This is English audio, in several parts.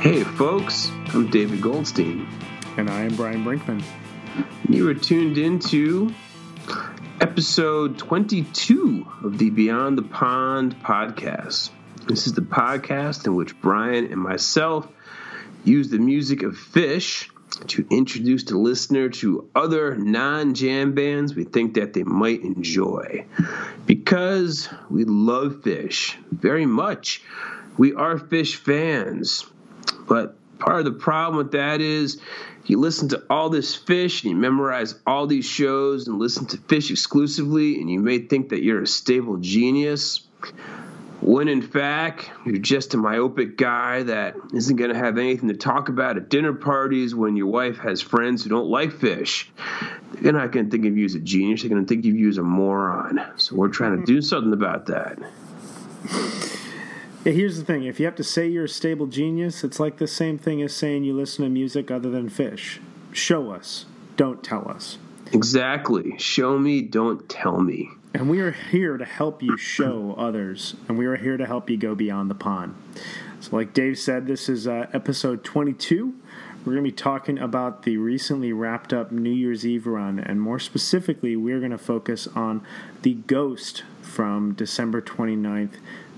Hey folks, I'm David Goldstein. And I am Brian Brinkman. You are tuned into episode 22 of the Beyond the Pond podcast. This is the podcast in which Brian and myself use the music of Phish to introduce the listener to other non-jam bands we think that they might enjoy. Because we love Phish very much. We are Phish fans. But part of the problem with that is you listen to all this Phish and you memorize all these shows and listen to Phish exclusively, and you may think that you're a stable genius, when in fact you're just a myopic guy that isn't going to have anything to talk about at dinner parties when your wife has friends who don't like Phish. They're not going to think of you as a genius. They're going to think of you as a moron. So we're trying to do something about that. Yeah, here's the thing. If you have to say you're a stable genius, it's like the same thing as saying you listen to music other than Phish. Show us. Don't tell us. Exactly. Show me, don't tell me. And we are here to help you show others. And we are here to help you go beyond the pond. So like Dave said, this is episode 22. We're going to be talking about the recently wrapped up New Year's Eve run. And more specifically, we're going to focus on the Ghost from December 29th,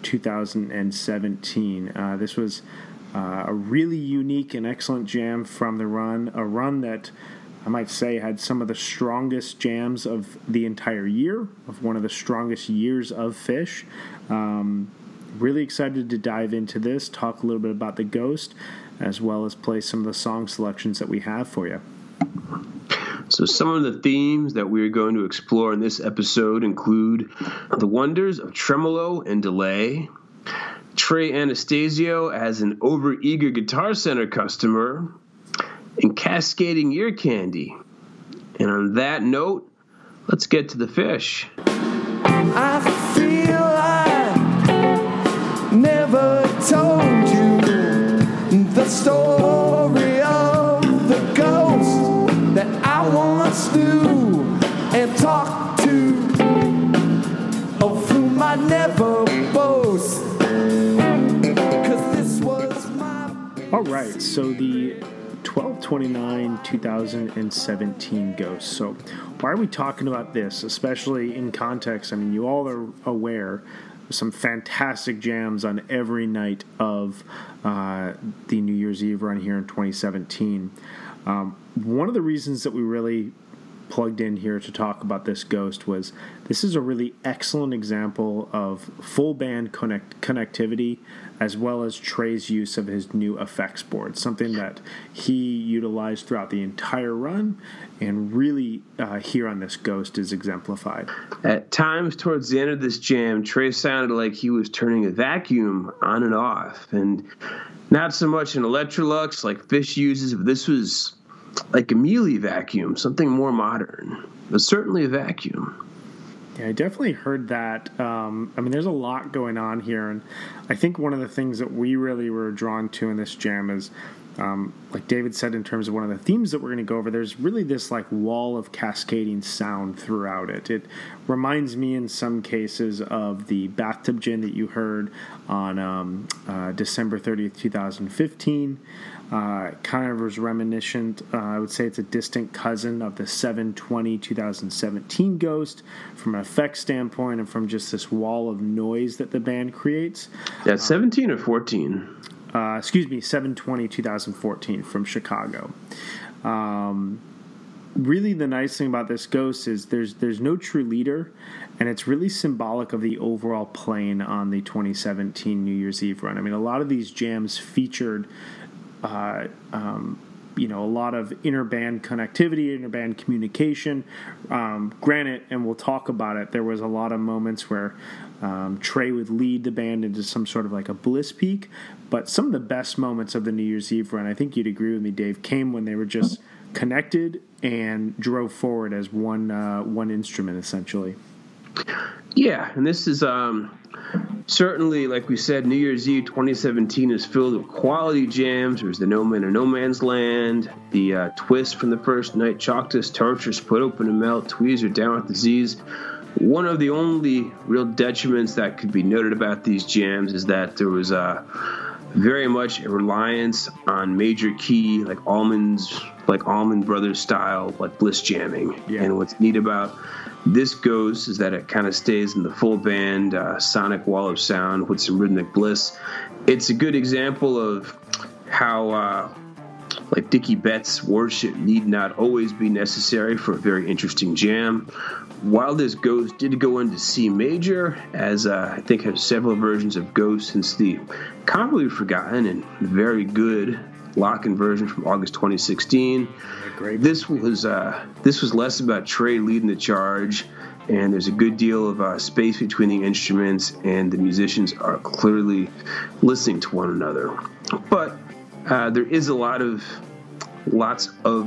2017. This was a really unique and excellent jam from the run, a run that I might say had some of the strongest jams of the entire year, of one of the strongest years of Phish. Really excited to dive into this, talk a little bit about the Ghost, as well as play some of the song selections that we have for you. So some of the themes that we're going to explore in this episode include the wonders of tremolo and delay, Trey Anastasio as an overeager Guitar Center customer, and cascading ear candy. And on that note, let's get to the Phish. I feel I never told you the story of the ghost that I once knew and talked to, of whom I never boast, 'cause this was my... All right, so the 12/29/2017 Ghost. So why are we talking about this, especially in context? I mean, you all are aware some fantastic jams on every night of the New Year's Eve run here in 2017. One of the reasons that we really plugged in here to talk about this Ghost was this is a really excellent example of full band connectivity, as well as Trey's use of his new effects board, something that he utilized throughout the entire run, and really here on this Ghost is exemplified. At times towards the end of this jam, Trey sounded like he was turning a vacuum on and off, and not so much an Electrolux like Phish uses, but this was like a Mealy vacuum, something more modern, but certainly a vacuum. Yeah, I definitely heard that. I mean, there's a lot going on here, and I think one of the things that we really were drawn to in this jam is, like David said, in terms of one of the themes that we're going to go over, there's really this like wall of cascading sound throughout it. It reminds me in some cases of the Bathtub Gin that you heard on December 30th, 2015. Kind of was reminiscent. I would say it's a distant cousin of the 7/20/2017 Ghost from an effects standpoint and from just this wall of noise that the band creates. Yeah, 17 or 14? 7/20/2014 from Chicago. Really, the nice thing about this Ghost is there's no true leader, and it's really symbolic of the overall playing on the 2017 New Year's Eve run. I mean, a lot of these jams featured a lot of inter-band connectivity, inter-band communication. Granted, and we'll talk about it, there was a lot of moments where Trey would lead the band into some sort of like a bliss peak, but some of the best moments of the New Year's Eve run, I think you'd agree with me, Dave, came when they were just connected and drove forward as one instrument, essentially. Yeah, and this is certainly, like we said, New Year's Eve 2017 is filled with quality jams. There's the No Man or No Man's Land, the Twist from the first night, Chalkdust, Torture, Split Open and Melt, Tweezer, Down with the Z's. One of the only real detriments that could be noted about these jams is that there was very much a reliance on major key, like Allman Brothers style, like bliss jamming. Yeah. And what's neat about this Ghost is that it kind of stays in the full band sonic wall of sound with some rhythmic bliss. It's a good example of how like Dickie Betts' worship need not always be necessary for a very interesting jam. While this Ghost did go into C major, as I think has several versions of Ghost since the commonly forgotten and very good lock-in version from August 2016. This was less about Trey leading the charge, and there's a good deal of space between the instruments, and the musicians are clearly listening to one another. But there is lots of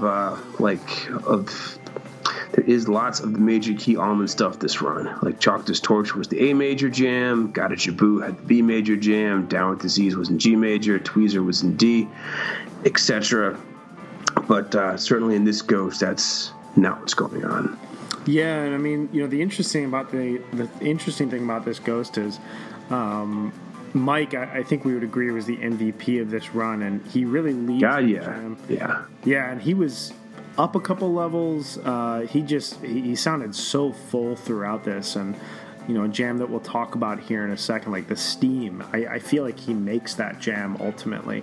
the major key Allman stuff this run. Like Chalk This Torch was the A major jam, Got It Jaboo had the B major jam, Down With Disease was in G major, Tweezer was in D, etc. But certainly in this Ghost, that's not what's going on. Yeah, and I mean, the interesting thing about this Ghost is Mike, I think we would agree, was the MVP of this run, and he really leads the jam. Yeah, and he was up a couple levels. He sounded so full throughout this, and a jam that we'll talk about here in a second, like the Steam. I feel like he makes that jam ultimately.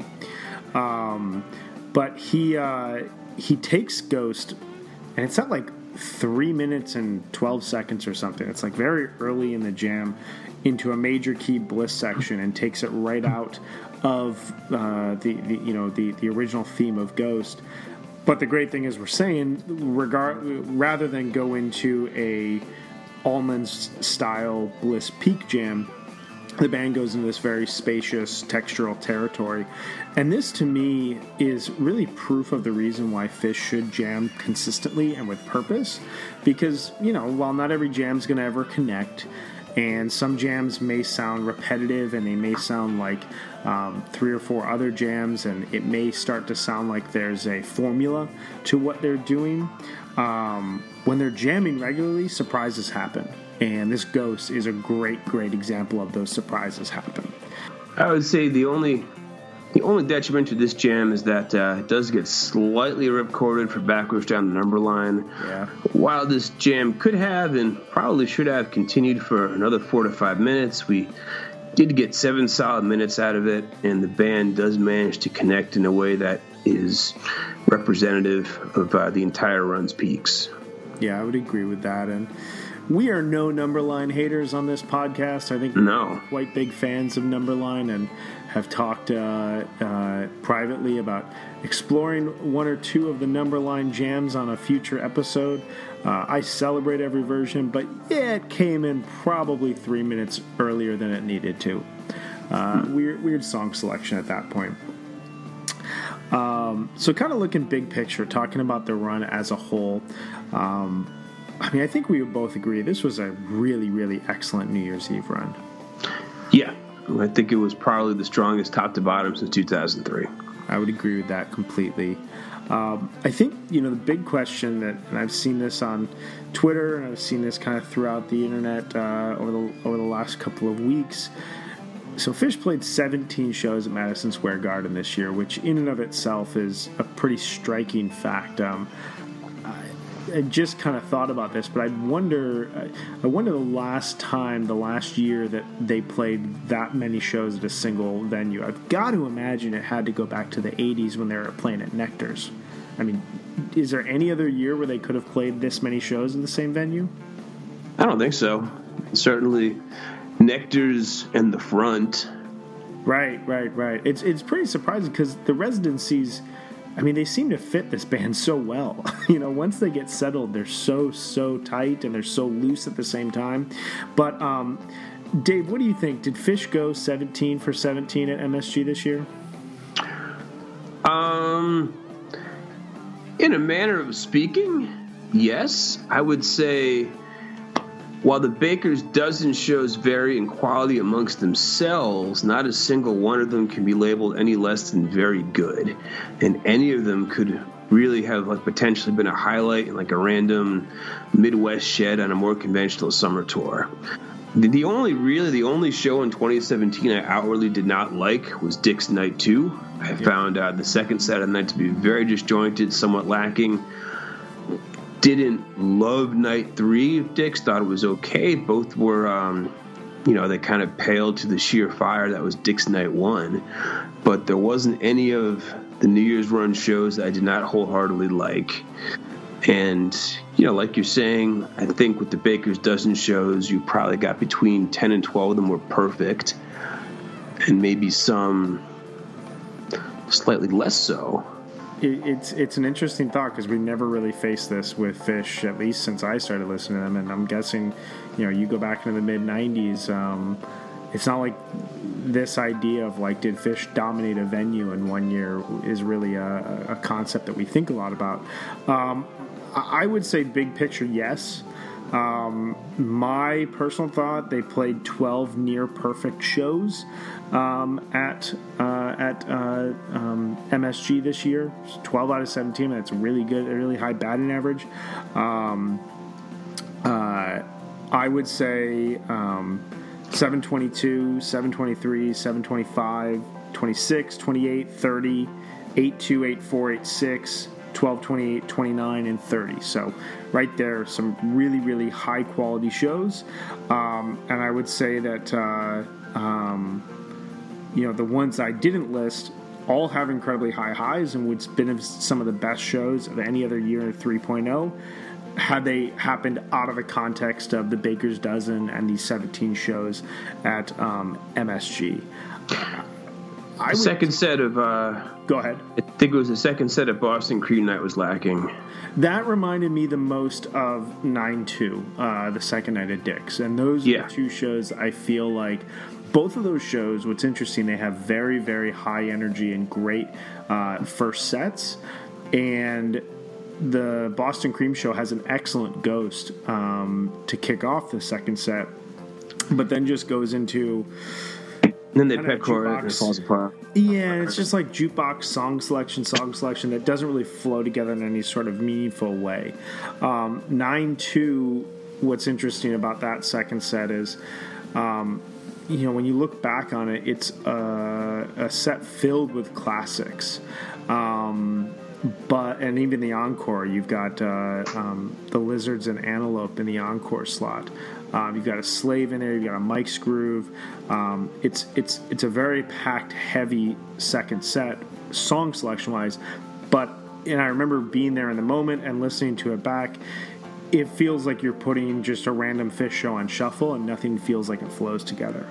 But he takes Ghost, and it's at like 3 minutes and 12 seconds or something. It's like very early in the jam into a major key bliss section, and takes it right out of the original theme of Ghost. But the great thing is, we're saying, rather than go into a Allman style bliss peak jam, the band goes into this very spacious textural territory. And this, to me, is really proof of the reason why Phish should jam consistently and with purpose. Because, while not every jam's going to ever connect, and some jams may sound repetitive, and they may sound like 3 or 4 other jams, and it may start to sound like there's a formula to what they're doing. When they're jamming regularly, surprises happen. And this Ghost is a great example of those surprises happen. I would say the only detriment to this jam is that it does get slightly ripcorded for backwards down the number line. Yeah. While this jam could have and probably should have continued for another 4 to 5 minutes, we did get 7 solid minutes out of it, and the band does manage to connect in a way that is representative of the entire run's peaks. Yeah, I would agree with that. And we are no Numberline haters on this podcast. I think we're quite big fans of Numberline, and have talked privately about exploring 1 or 2 of the Numberline jams on a future episode. I celebrate every version, but it came in probably 3 minutes earlier than it needed to. Weird song selection at that point. So kind of looking big picture, talking about the run as a whole, I think we would both agree this was a really, really excellent New Year's Eve run. Yeah, I think it was probably the strongest top to bottom since 2003. I would agree with that completely. I think, the big question and I've seen this on Twitter, and I've seen this kind of throughout the internet over the last couple of weeks. So Phish played 17 shows at Madison Square Garden this year, which in and of itself is a pretty striking fact. I just kind of thought about this, but I wonder the last year that they played that many shows at a single venue. I've got to imagine it had to go back to the 80s when they were playing at Nectar's. Is there any other year where they could have played this many shows in the same venue? I don't think so. Certainly Nectar's and the Front. Right. It's pretty surprising because the residencies, they seem to fit this band so well. Once they get settled, they're so tight, and they're so loose at the same time. But, Dave, what do you think? Did Phish go 17 for 17 at MSG this year? In a manner of speaking, yes. I would say, while the Baker's dozen shows vary in quality amongst themselves, not a single one of them can be labeled any less than very good. And any of them could really have potentially been a highlight in a random Midwest shed on a more conventional summer tour. The only show in 2017 I outwardly did not like was Dick's Night 2. I found the second set of the night to be very disjointed, somewhat lacking. Didn't love Night 3 of Dick's, thought it was okay. Both were, they kind of paled to the sheer fire that was Dick's Night 1. But there wasn't any of the New Year's run shows that I did not wholeheartedly like. And, like you're saying, I think with the Baker's Dozen shows, you probably got between 10 and 12 of them were perfect. And maybe some slightly less so. It's an interesting thought because we never really faced this with Phish, at least since I started listening to them. And I'm guessing, you go back into the mid-'90s, it's not like this idea of, like, did Phish dominate a venue in one year is really a concept that we think a lot about. I would say big picture, yes. My personal thought, they played 12 near-perfect shows at MSG this year. 12 out of 17. That's really good, a really high batting average. I would say 722, 723, 725, 26, 28, 30, 82, 84, 86, 12, 28, 29, and 30. So right there, some really, really high-quality shows. And I would say that, the ones I didn't list all have incredibly high highs and would have been some of the best shows of any other year 3.0 had they happened out of the context of the Baker's Dozen and these 17 shows at MSG. Second set of... Go ahead. I think it was the second set of Boston Cream Night was lacking. That reminded me the most of 9-2, the second night at Dick's. And those are the two shows I feel like... Both of those shows, what's interesting, they have very, very high energy and great first sets. And the Boston Cream Show has an excellent Ghost to kick off the second set, but then just goes into... Then they pet chorus and it falls apart. Yeah, it's just like jukebox song selection that doesn't really flow together in any sort of meaningful way. 9-2, what's interesting about that second set is... when you look back on it, it's a set filled with classics. And even the encore, you've got the Lizards and Antelope in the encore slot. You've got a Slave in there. You've got a Mike's Groove. It's a very packed, heavy second set, song selection wise. And I remember being there in the moment and listening to it back. It feels like you're putting just a random Phish show on shuffle and nothing feels like it flows together.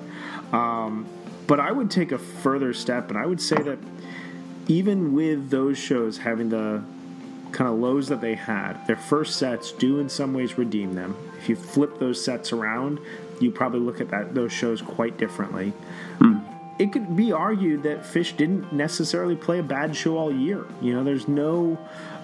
But I would take a further step, and I would say that even with those shows having the kind of lows that they had, their first sets do in some ways redeem them. If you flip those sets around, you probably look at those shows quite differently. It could be argued that Phish didn't necessarily play a bad show all year. There's no...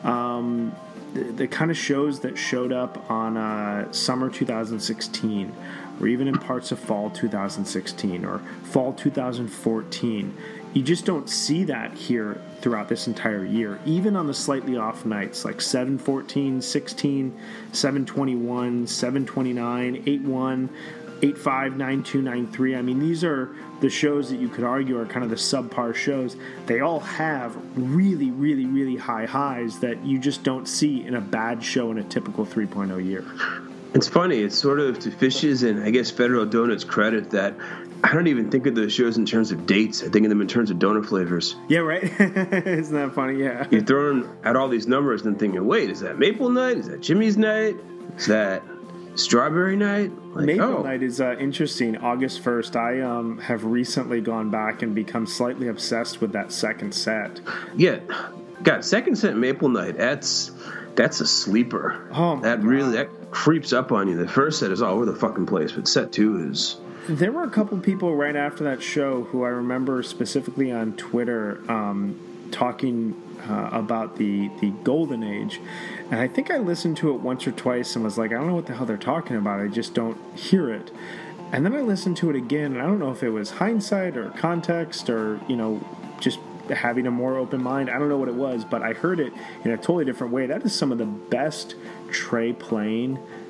The kind of shows that showed up on summer 2016 or even in parts of fall 2016 or fall 2014, you just don't see that here throughout this entire year. Even on the slightly off nights like 7/14, 16, 7/21, 7/29, 8/1, 8/5, 9/2, 9/3. I mean, these are the shows that you could argue are kind of the subpar shows. They all have really, really, really high highs that you just don't see in a bad show in a typical 3.0 year. It's funny. It's sort of to Phish's and I guess Federal Donut's credit that I don't even think of those shows in terms of dates. I think of them in terms of donut flavors. Yeah, right? Isn't that funny? Yeah. You're throwing out all these numbers and thinking, wait, is that Maple Night? Is that Jimmy's Night? Is that Strawberry Night? Maple Night is interesting. August 1st, I have recently gone back and become slightly obsessed with that second set. Yeah. God, second set Maple Night, that's a sleeper. Oh, my God. That creeps up on you. The first set is all over the fucking place, but set 2 is... There were a couple people right after that show who I remember specifically on Twitter talking about the Golden Age. And I think I listened to it once or twice and was like, I don't know what the hell they're talking about. I just don't hear it. And then I listened to it again, and I don't know if it was hindsight or context or, just having a more open mind. I don't know what it was, but I heard it in a totally different way. That is some of the best Trey playing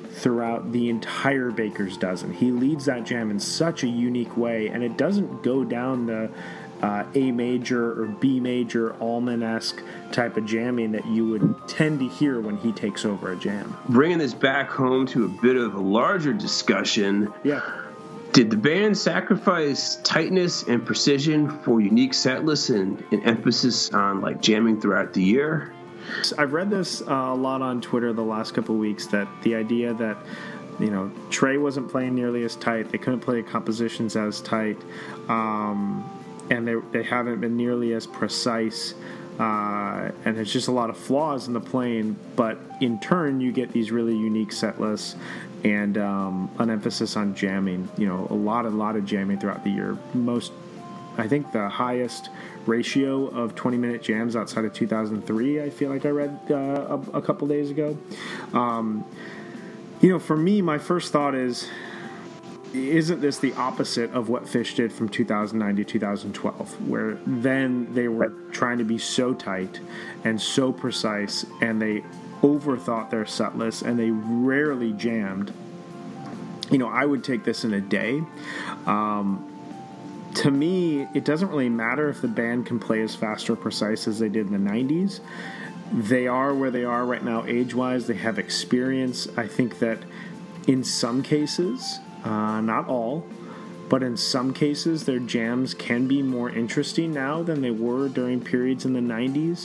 throughout the entire Baker's Dozen. He leads that jam in such a unique way, and it doesn't go down the A major or B major Allman-esque type of jamming that you would tend to hear when he takes over a jam. Bringing this back home to a bit of a larger discussion. Yeah. Did the band sacrifice tightness and precision for unique set lists and an emphasis on like jamming throughout the year? I've read this a lot on Twitter the last couple of weeks, that the idea that, you know, Trey wasn't playing nearly as tight, they couldn't play compositions as tight, and they haven't been nearly as precise, and there's just a lot of flaws in the playing, but in turn you get these really unique set lists and an emphasis on jamming, you know, a lot of jamming throughout the year. I think the highest ratio of 20-minute jams outside of 2003, I feel like I read a couple days ago. You know, for me, my first thought is, isn't this the opposite of what Phish did from 2009 to 2012, where then they were trying to be so tight and so precise, and they overthought their set list, and they rarely jammed. You know, I would take this in a day. To me, it doesn't really matter if the band can play as fast or precise as they did in the 90s. They are where they are right now age-wise. They have experience. I think that in some cases, not all, but in some cases, their jams can be more interesting now than they were during periods in the 90s.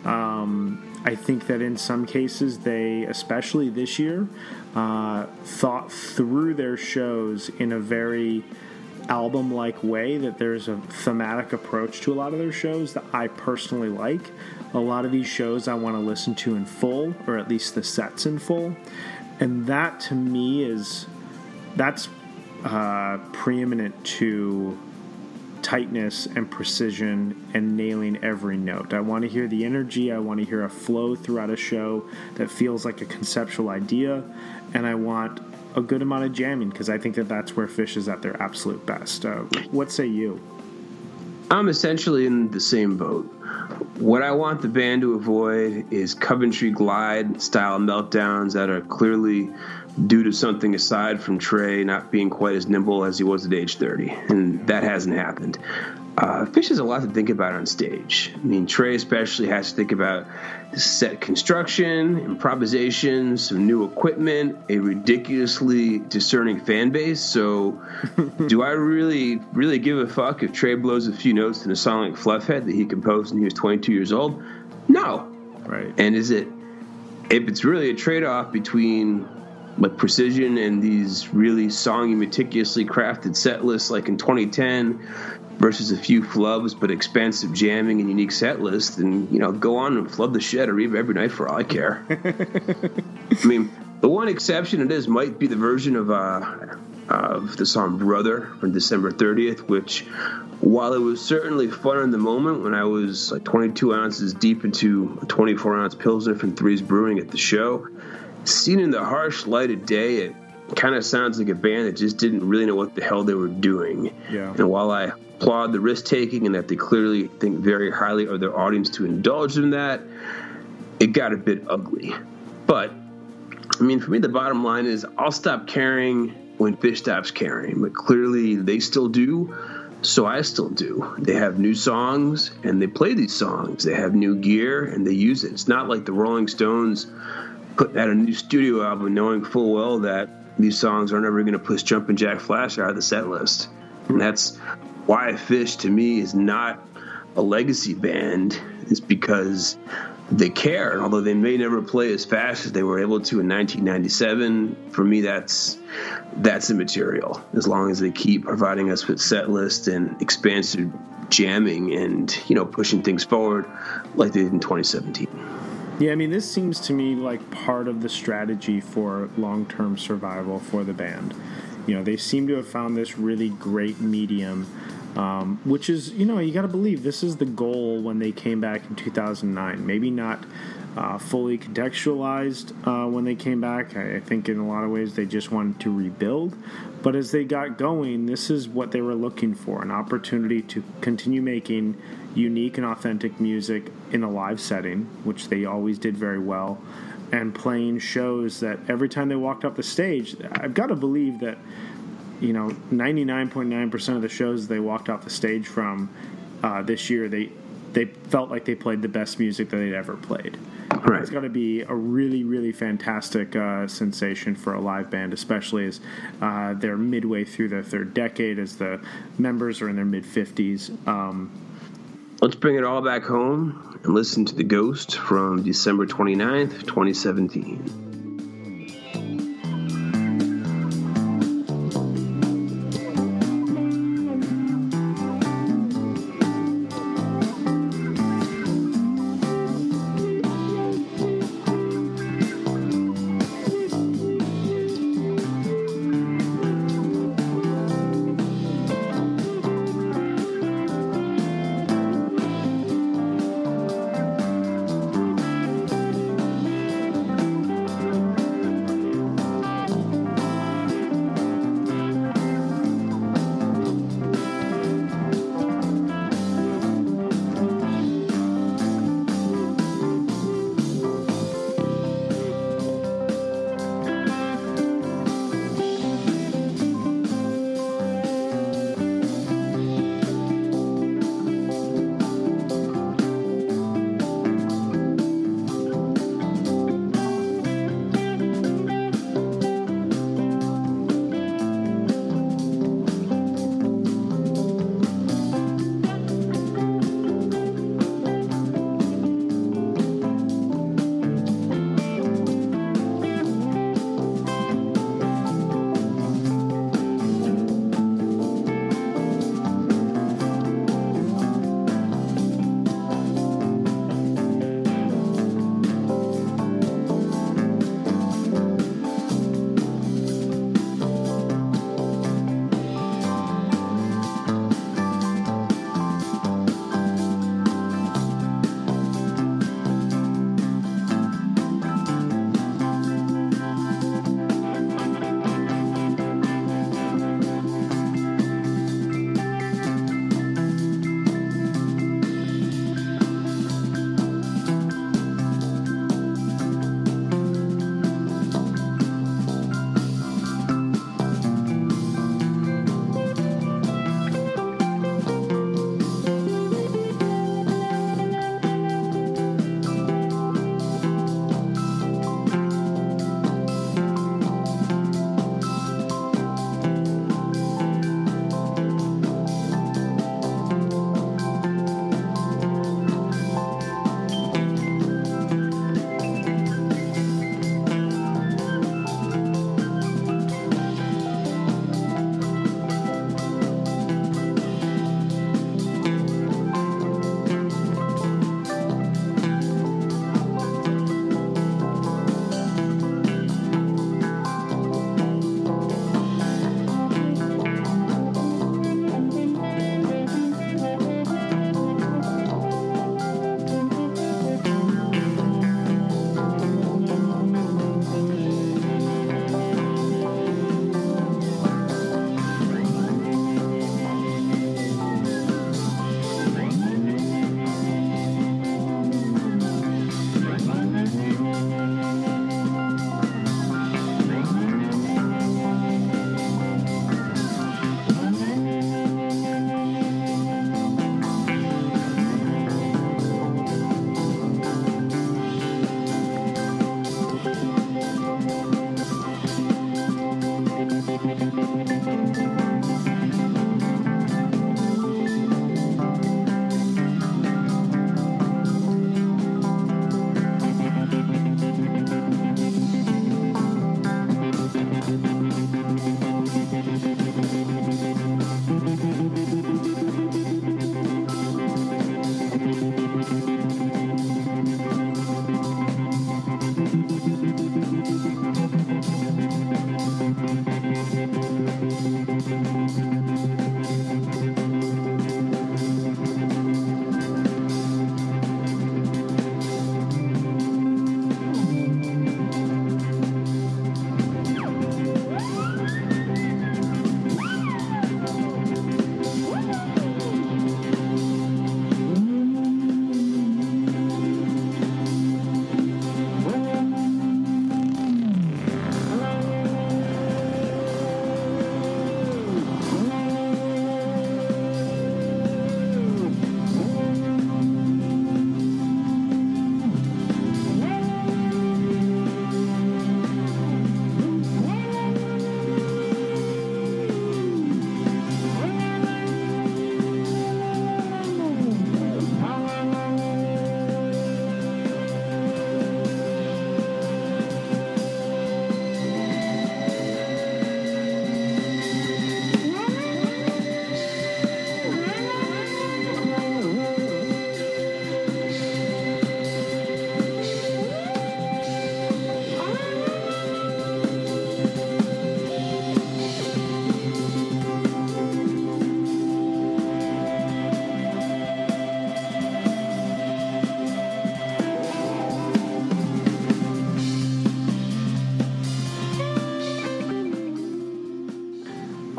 I think that in some cases, they, especially this year, thought through their shows in a very album-like way, that there's a thematic approach to a lot of their shows that I personally like. A lot of these shows I want to listen to in full, or at least the sets in full. And that, to me, that's preeminent to tightness and precision and nailing every note. I want to hear the energy. I want to hear a flow throughout a show that feels like a conceptual idea. And I want a good amount of jamming, because I think that that's where Phish is at their absolute best. What say you? I'm essentially in the same boat. What I want the band to avoid is Coventry Glide style meltdowns that are clearly due to something aside from Trey not being quite as nimble as he was at age 30, and that hasn't happened. Phish has a lot to think about on stage. I mean, Trey especially has to think about set construction, improvisation, some new equipment, a ridiculously discerning fan base. So do I really give a fuck if Trey blows a few notes in a song like Fluffhead that he composed when he was 22 years old? No. Right. And if it's really a trade-off between like precision and these really songy, meticulously crafted set lists like in 2010 versus a few flubs but expensive jamming and unique set lists, and, you know, go on and flub the shit or Reba every night for all I care. I mean, the one exception to this might be the version of the song Brother from December 30th, which, while it was certainly fun in the moment when I was like 22 ounces deep into a 24-ounce Pilsner from Threes Brewing at the show, seen in the harsh light of day, it kind of sounds like a band that just didn't really know what the hell they were doing. Yeah. And while I applaud the risk-taking and that they clearly think very highly of their audience to indulge in that, it got a bit ugly. But, I mean, for me, the bottom line is I'll stop caring when Phish stops caring. But clearly they still do, so I still do. They have new songs, and they play these songs. They have new gear, and they use it. It's not like the Rolling Stones putting out a new studio album knowing full well that these songs are never going to push Jumpin' Jack Flash out of the set list. And that's why Phish, to me, is not a legacy band. It's because they care. And although they may never play as fast as they were able to in 1997, for me, that's immaterial. As long as they keep providing us with set lists and expansive jamming and, you know, pushing things forward like they did in 2017. Yeah, I mean, this seems to me like part of the strategy for long-term survival for the band. You know, they seem to have found this really great medium, which is, you know, you got to believe this is the goal when they came back in 2009. Maybe not fully contextualized when they came back. I think in a lot of ways they just wanted to rebuild. But as they got going, this is what they were looking for, an opportunity to continue making unique and authentic music in a live setting, which they always did very well, and playing shows that every time they walked off the stage, I've got to believe that, 99.9% of the shows they walked off the stage from this year, they felt like they played the best music that they'd ever played. Right. It's got to be a really, really fantastic sensation for a live band, especially as they're midway through their third decade, as the members are in their mid-50s. Let's bring it all back home and listen to The Ghost from December 29th, 2017.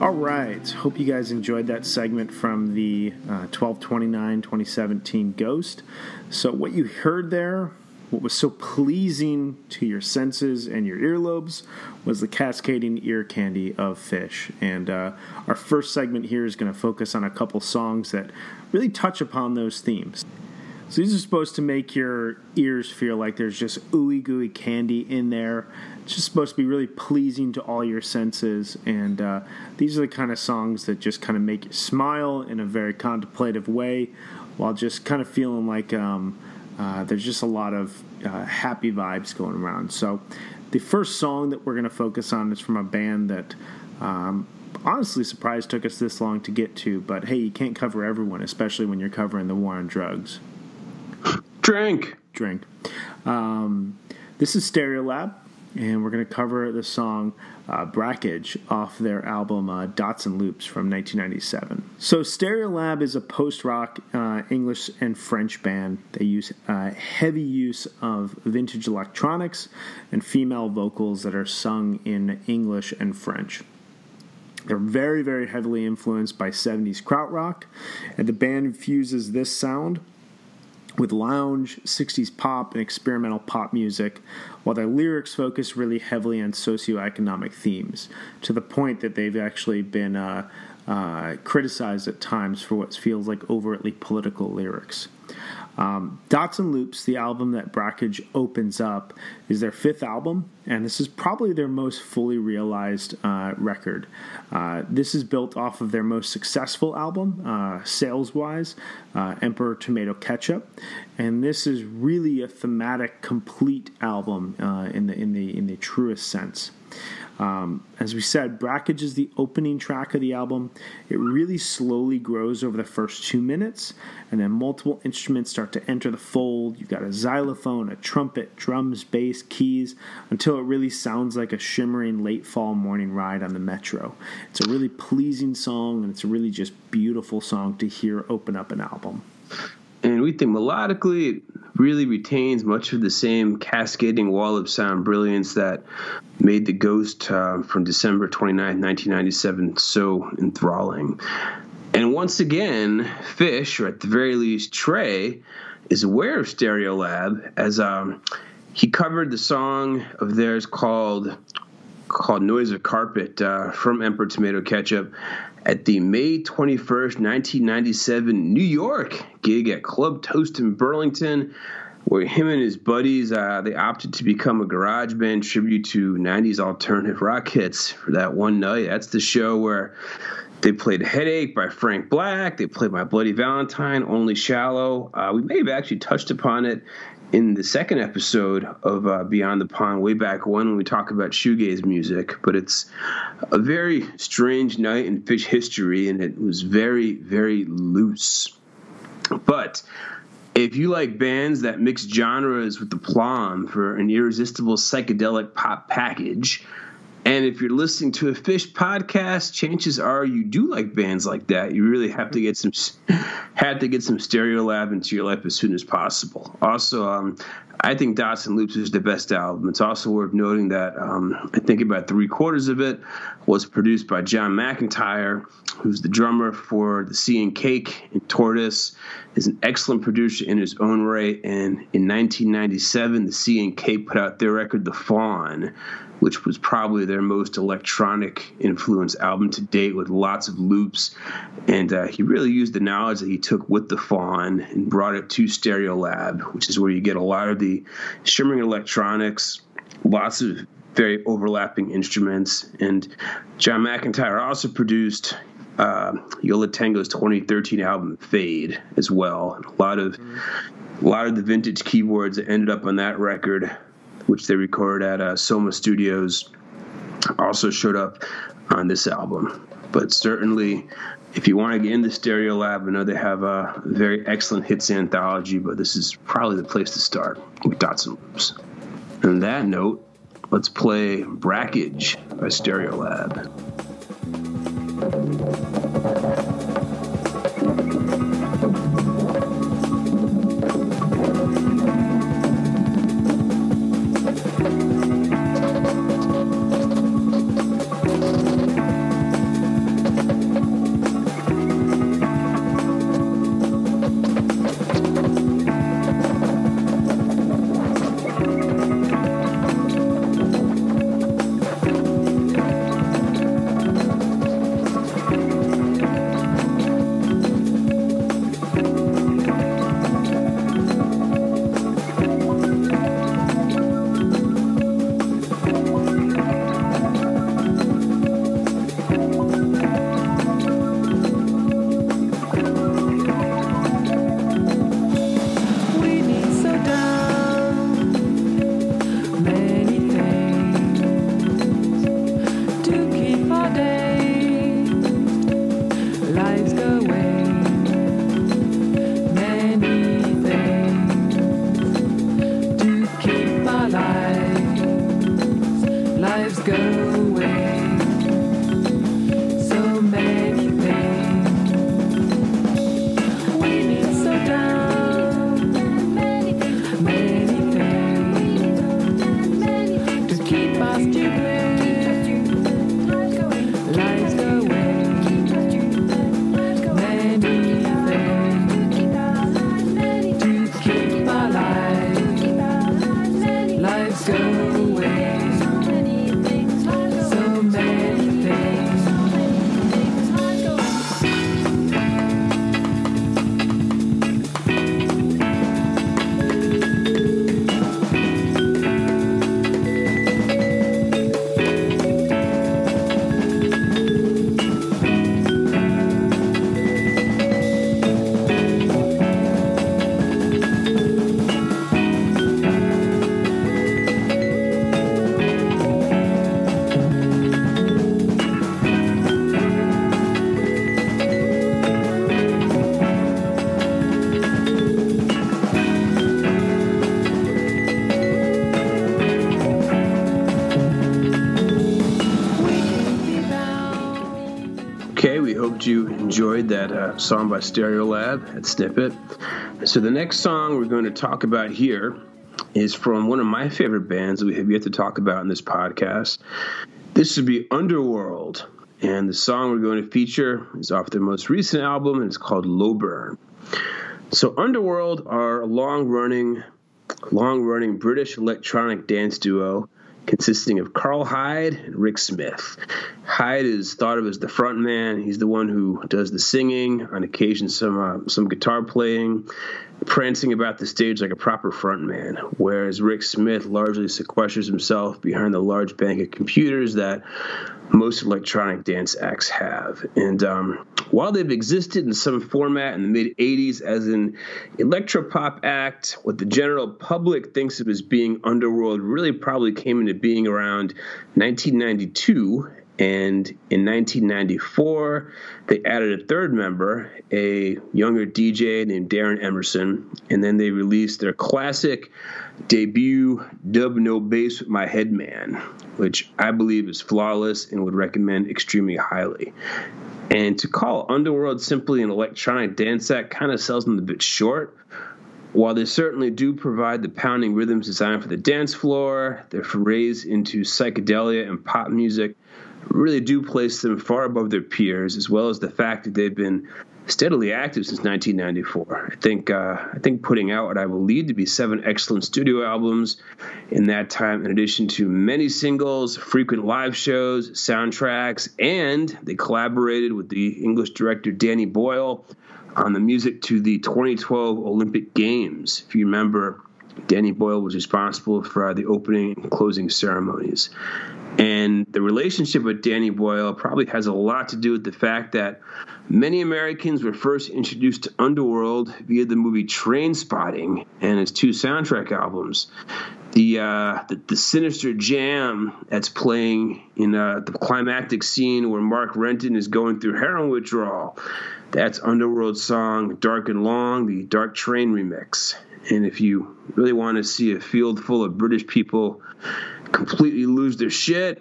All right. Hope you guys enjoyed that segment from the 12/29/2017 Ghost. So what you heard there, what was so pleasing to your senses and your earlobes, was the cascading ear candy of Phish. And our first segment here is going to focus on a couple songs that really touch upon those themes. So these are supposed to make your ears feel like there's just ooey gooey candy in there. It's just supposed to be really pleasing to all your senses. And these are the kind of songs that just kind of make you smile in a very contemplative way, while just kind of feeling like there's just a lot of happy vibes going around. So the first song that we're going to focus on is from a band that honestly surprised took us this long to get to. But hey, you can't cover everyone, especially when you're covering the war on drugs. Drink. This is Stereolab, and we're going to cover the song Brackage off their album Dots and Loops from 1997. So Stereolab is a post-rock English and French band. They use heavy use of vintage electronics and female vocals that are sung in English and French. They're very, very heavily influenced by 70s krautrock, and the band infuses this sound with lounge, 60s pop, and experimental pop music, while their lyrics focus really heavily on socioeconomic themes, to the point that they've actually been criticized at times for what feels like overtly political lyrics. Dots and Loops, the album that Brackage opens up, is their fifth album, and this is probably their most fully realized record. This is built off of their most successful album, sales-wise, Emperor Tomato Ketchup, and this is really a thematic, complete album in the truest sense. As we said, Brackage is the opening track of the album. It really slowly grows over the first 2 minutes, and then multiple instruments start to enter the fold. You've got a xylophone, a trumpet, drums, bass, keys, until it really sounds like a shimmering late fall morning ride on the metro. It's a really pleasing song, and it's a really just beautiful song to hear open up an album. And we think melodically it really retains much of the same cascading wall of sound brilliance that made The Ghost from December 29, 1997 so enthralling. And once again, Phish, or at the very least Trey, is aware of Stereolab, as he covered the song of theirs called Noise of Carpet from Emperor Tomato Ketchup at the May 21st, 1997 New York gig at Club Toast in Burlington, where him and his buddies, they opted to become a garage band tribute to 90s alternative rock hits for that one night. That's the show where they played Headache by Frank Black. They played My Bloody Valentine, Only Shallow. We may have actually touched upon it in the second episode of Beyond the Pond way back when we talk about shoegaze music. But it's a very strange night in Phish history, and it was very, very loose. But if you like bands that mix genres with aplomb for an irresistible psychedelic pop package, and if you're listening to a Phish podcast, chances are you do like bands like that. You really have to get some Stereolab into your life as soon as possible. Also, I think Dots and Loops is the best album. It's also worth noting that I think about 3/4 of it was produced by John McEntire, who's the drummer for the Sea and Cake and Tortoise, is an excellent producer in his own right. And in 1997, the Sea and Cake put out their record, The Fawn, which was probably their most electronic influenced album to date, with lots of loops. And he really used the knowledge that he took with The Fawn and brought it to Stereolab, which is where you get a lot of the shimmering electronics, lots of very overlapping instruments. And John McEntire also produced Yo La Tengo's 2013 album Fade as well. And a lot of the vintage keyboards that ended up on that record, which they recorded at Soma Studios, also showed up on this album. But certainly, if you want to get into Stereolab, I know they have a very excellent hits anthology, but this is probably the place to start with Dots and Loops. On that note, let's play Brackage by Stereolab. enjoyed that song by Stereolab at Snippet. So the next song we're going to talk about here is from one of my favorite bands that we have yet to talk about in this podcast. This would be Underworld, and the song we're going to feature is off their most recent album, and it's called Low Burn. So Underworld are a long-running British electronic dance duo consisting of Carl Hyde and Rick Smith. Hyde is thought of as the front man. He's the one who does the singing, on occasion some guitar playing, prancing about the stage like a proper front man, whereas Rick Smith largely sequesters himself behind the large bank of computers that most electronic dance acts have. And while they've existed in some format in the mid-'80s as an electropop act, what the general public thinks of as being Underworld really probably came into being around 1992. And in 1994, they added a third member, a younger DJ named Darren Emerson, and then they released their classic debut Dub No Bass with My Head Man, which I believe is flawless and would recommend extremely highly. And to call Underworld simply an electronic dance act kind of sells them a bit short. While they certainly do provide the pounding rhythms designed for the dance floor, their forays into psychedelia and pop music really do place them far above their peers, as well as the fact that they've been steadily active since 1994. I think putting out what I believe to be 7 excellent studio albums in that time, in addition to many singles, frequent live shows, soundtracks, and they collaborated with the English director Danny Boyle on the music to the 2012 Olympic Games. If you remember, Danny Boyle was responsible for the opening and closing ceremonies. And the relationship with Danny Boyle probably has a lot to do with the fact that many Americans were first introduced to Underworld via the movie Trainspotting and its 2 soundtrack albums. The sinister jam that's playing in the climactic scene where Mark Renton is going through heroin withdrawal, that's Underworld's song Dark and Long, the Dark Train remix. And if you really want to see a field full of British people completely lose their shit,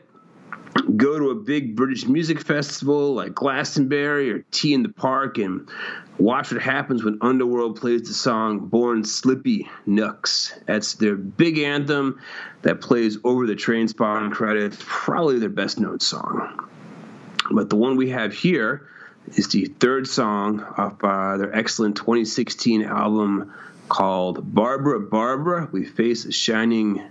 go to a big British music festival like Glastonbury or Tea in the Park and watch what happens when Underworld plays the song Born Slippy Nooks. That's their big anthem that plays over the Trainspotting credits, probably their best known song. But the one we have here is the third song off their excellent 2016 album called Barbara, Barbara, We Face a Shining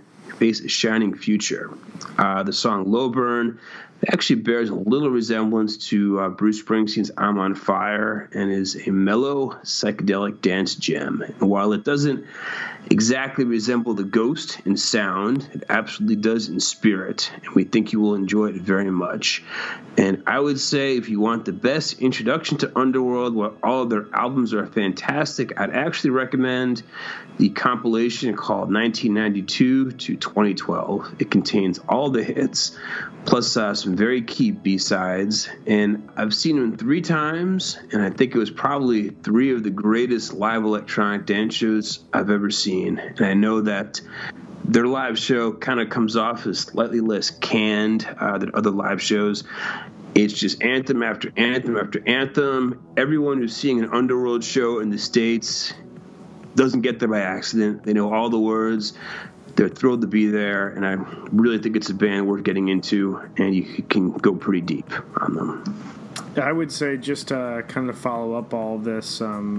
Future. The song Low Burn actually bears a little resemblance to Bruce Springsteen's I'm on Fire and is a mellow psychedelic dance gem. And while it doesn't exactly resemble The Ghost in sound, it absolutely does in spirit, and we think you will enjoy it very much. And I would say if you want the best introduction to Underworld, where all of their albums are fantastic, I'd actually recommend the compilation called 1992 to 2012. It contains all the hits, plus some very key B-sides. And I've seen them 3 times, and I think it was probably 3 of the greatest live electronic dance shows I've ever seen. And I know that their live show kind of comes off as slightly less canned than other live shows. It's just anthem after anthem after anthem. Everyone who's seeing an Underworld show in the States doesn't get there by accident. They know all the words. They're thrilled to be there, and I really think it's a band worth getting into, and you can go pretty deep on them. I would say, just to kind of follow up all of this,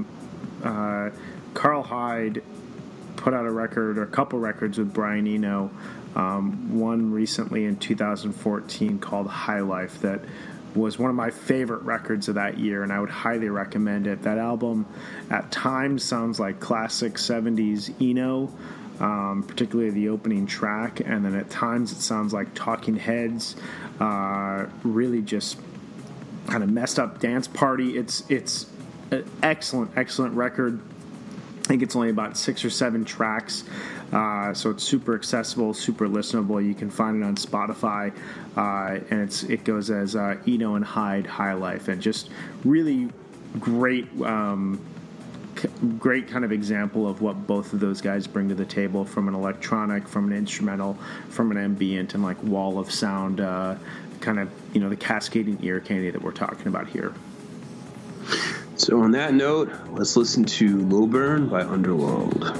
Carl Hyde put out a record, or a couple records with Brian Eno, one recently in 2014 called High Life that was one of my favorite records of that year, and I would highly recommend it. That album at times sounds like classic 70s Eno, particularly the opening track, and then at times it sounds like Talking Heads, really just kind of messed up dance party. It's an excellent record. I think it's only about 6 or 7 tracks, so it's super accessible, super listenable. You can find it on Spotify, and it goes as Eno and Hyde High Life, and just really great kind of example of what both of those guys bring to the table, from an electronic, from an instrumental, from an ambient, and like wall of sound, kind of, the cascading ear candy that we're talking about here. So on that note, let's listen to Low Burn by Underworld.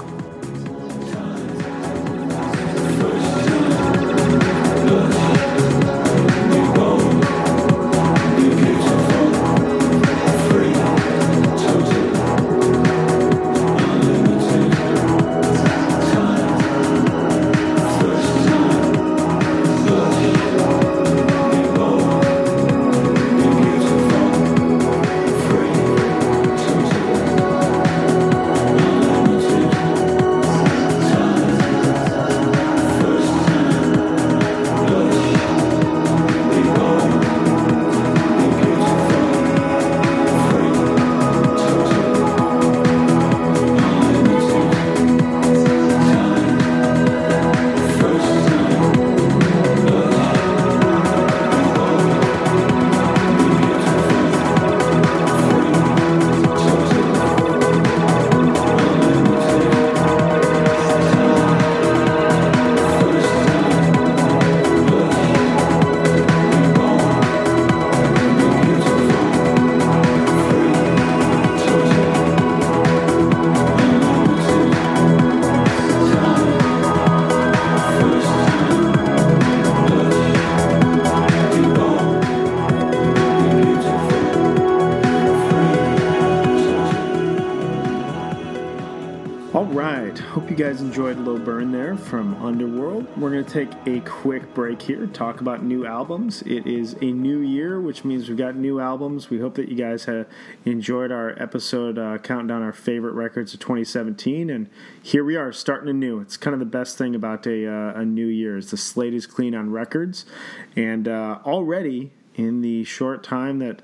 You guys enjoyed Low Burn there from Underworld. We're going to take a quick break here, talk about new albums. It is a new year, which means we've got new albums. We hope that you guys have enjoyed our episode counting down our favorite records of 2017, and here we are starting anew. It's kind of the best thing about a new year is the slate is clean on records, and already in the short time that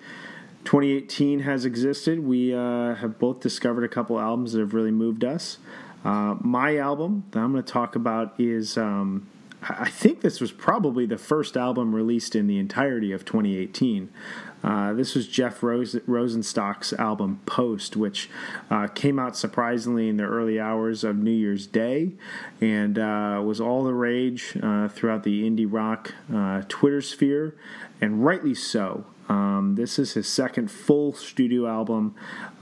2018 has existed, we have both discovered a couple albums that have really moved us. My album that I'm going to talk about is, I think this was probably the first album released in the entirety of 2018. This was Jeff Rosenstock's album Post, which came out surprisingly in the early hours of New Year's Day and was all the rage throughout the indie rock Twitter sphere, and rightly so. This is his second full studio album,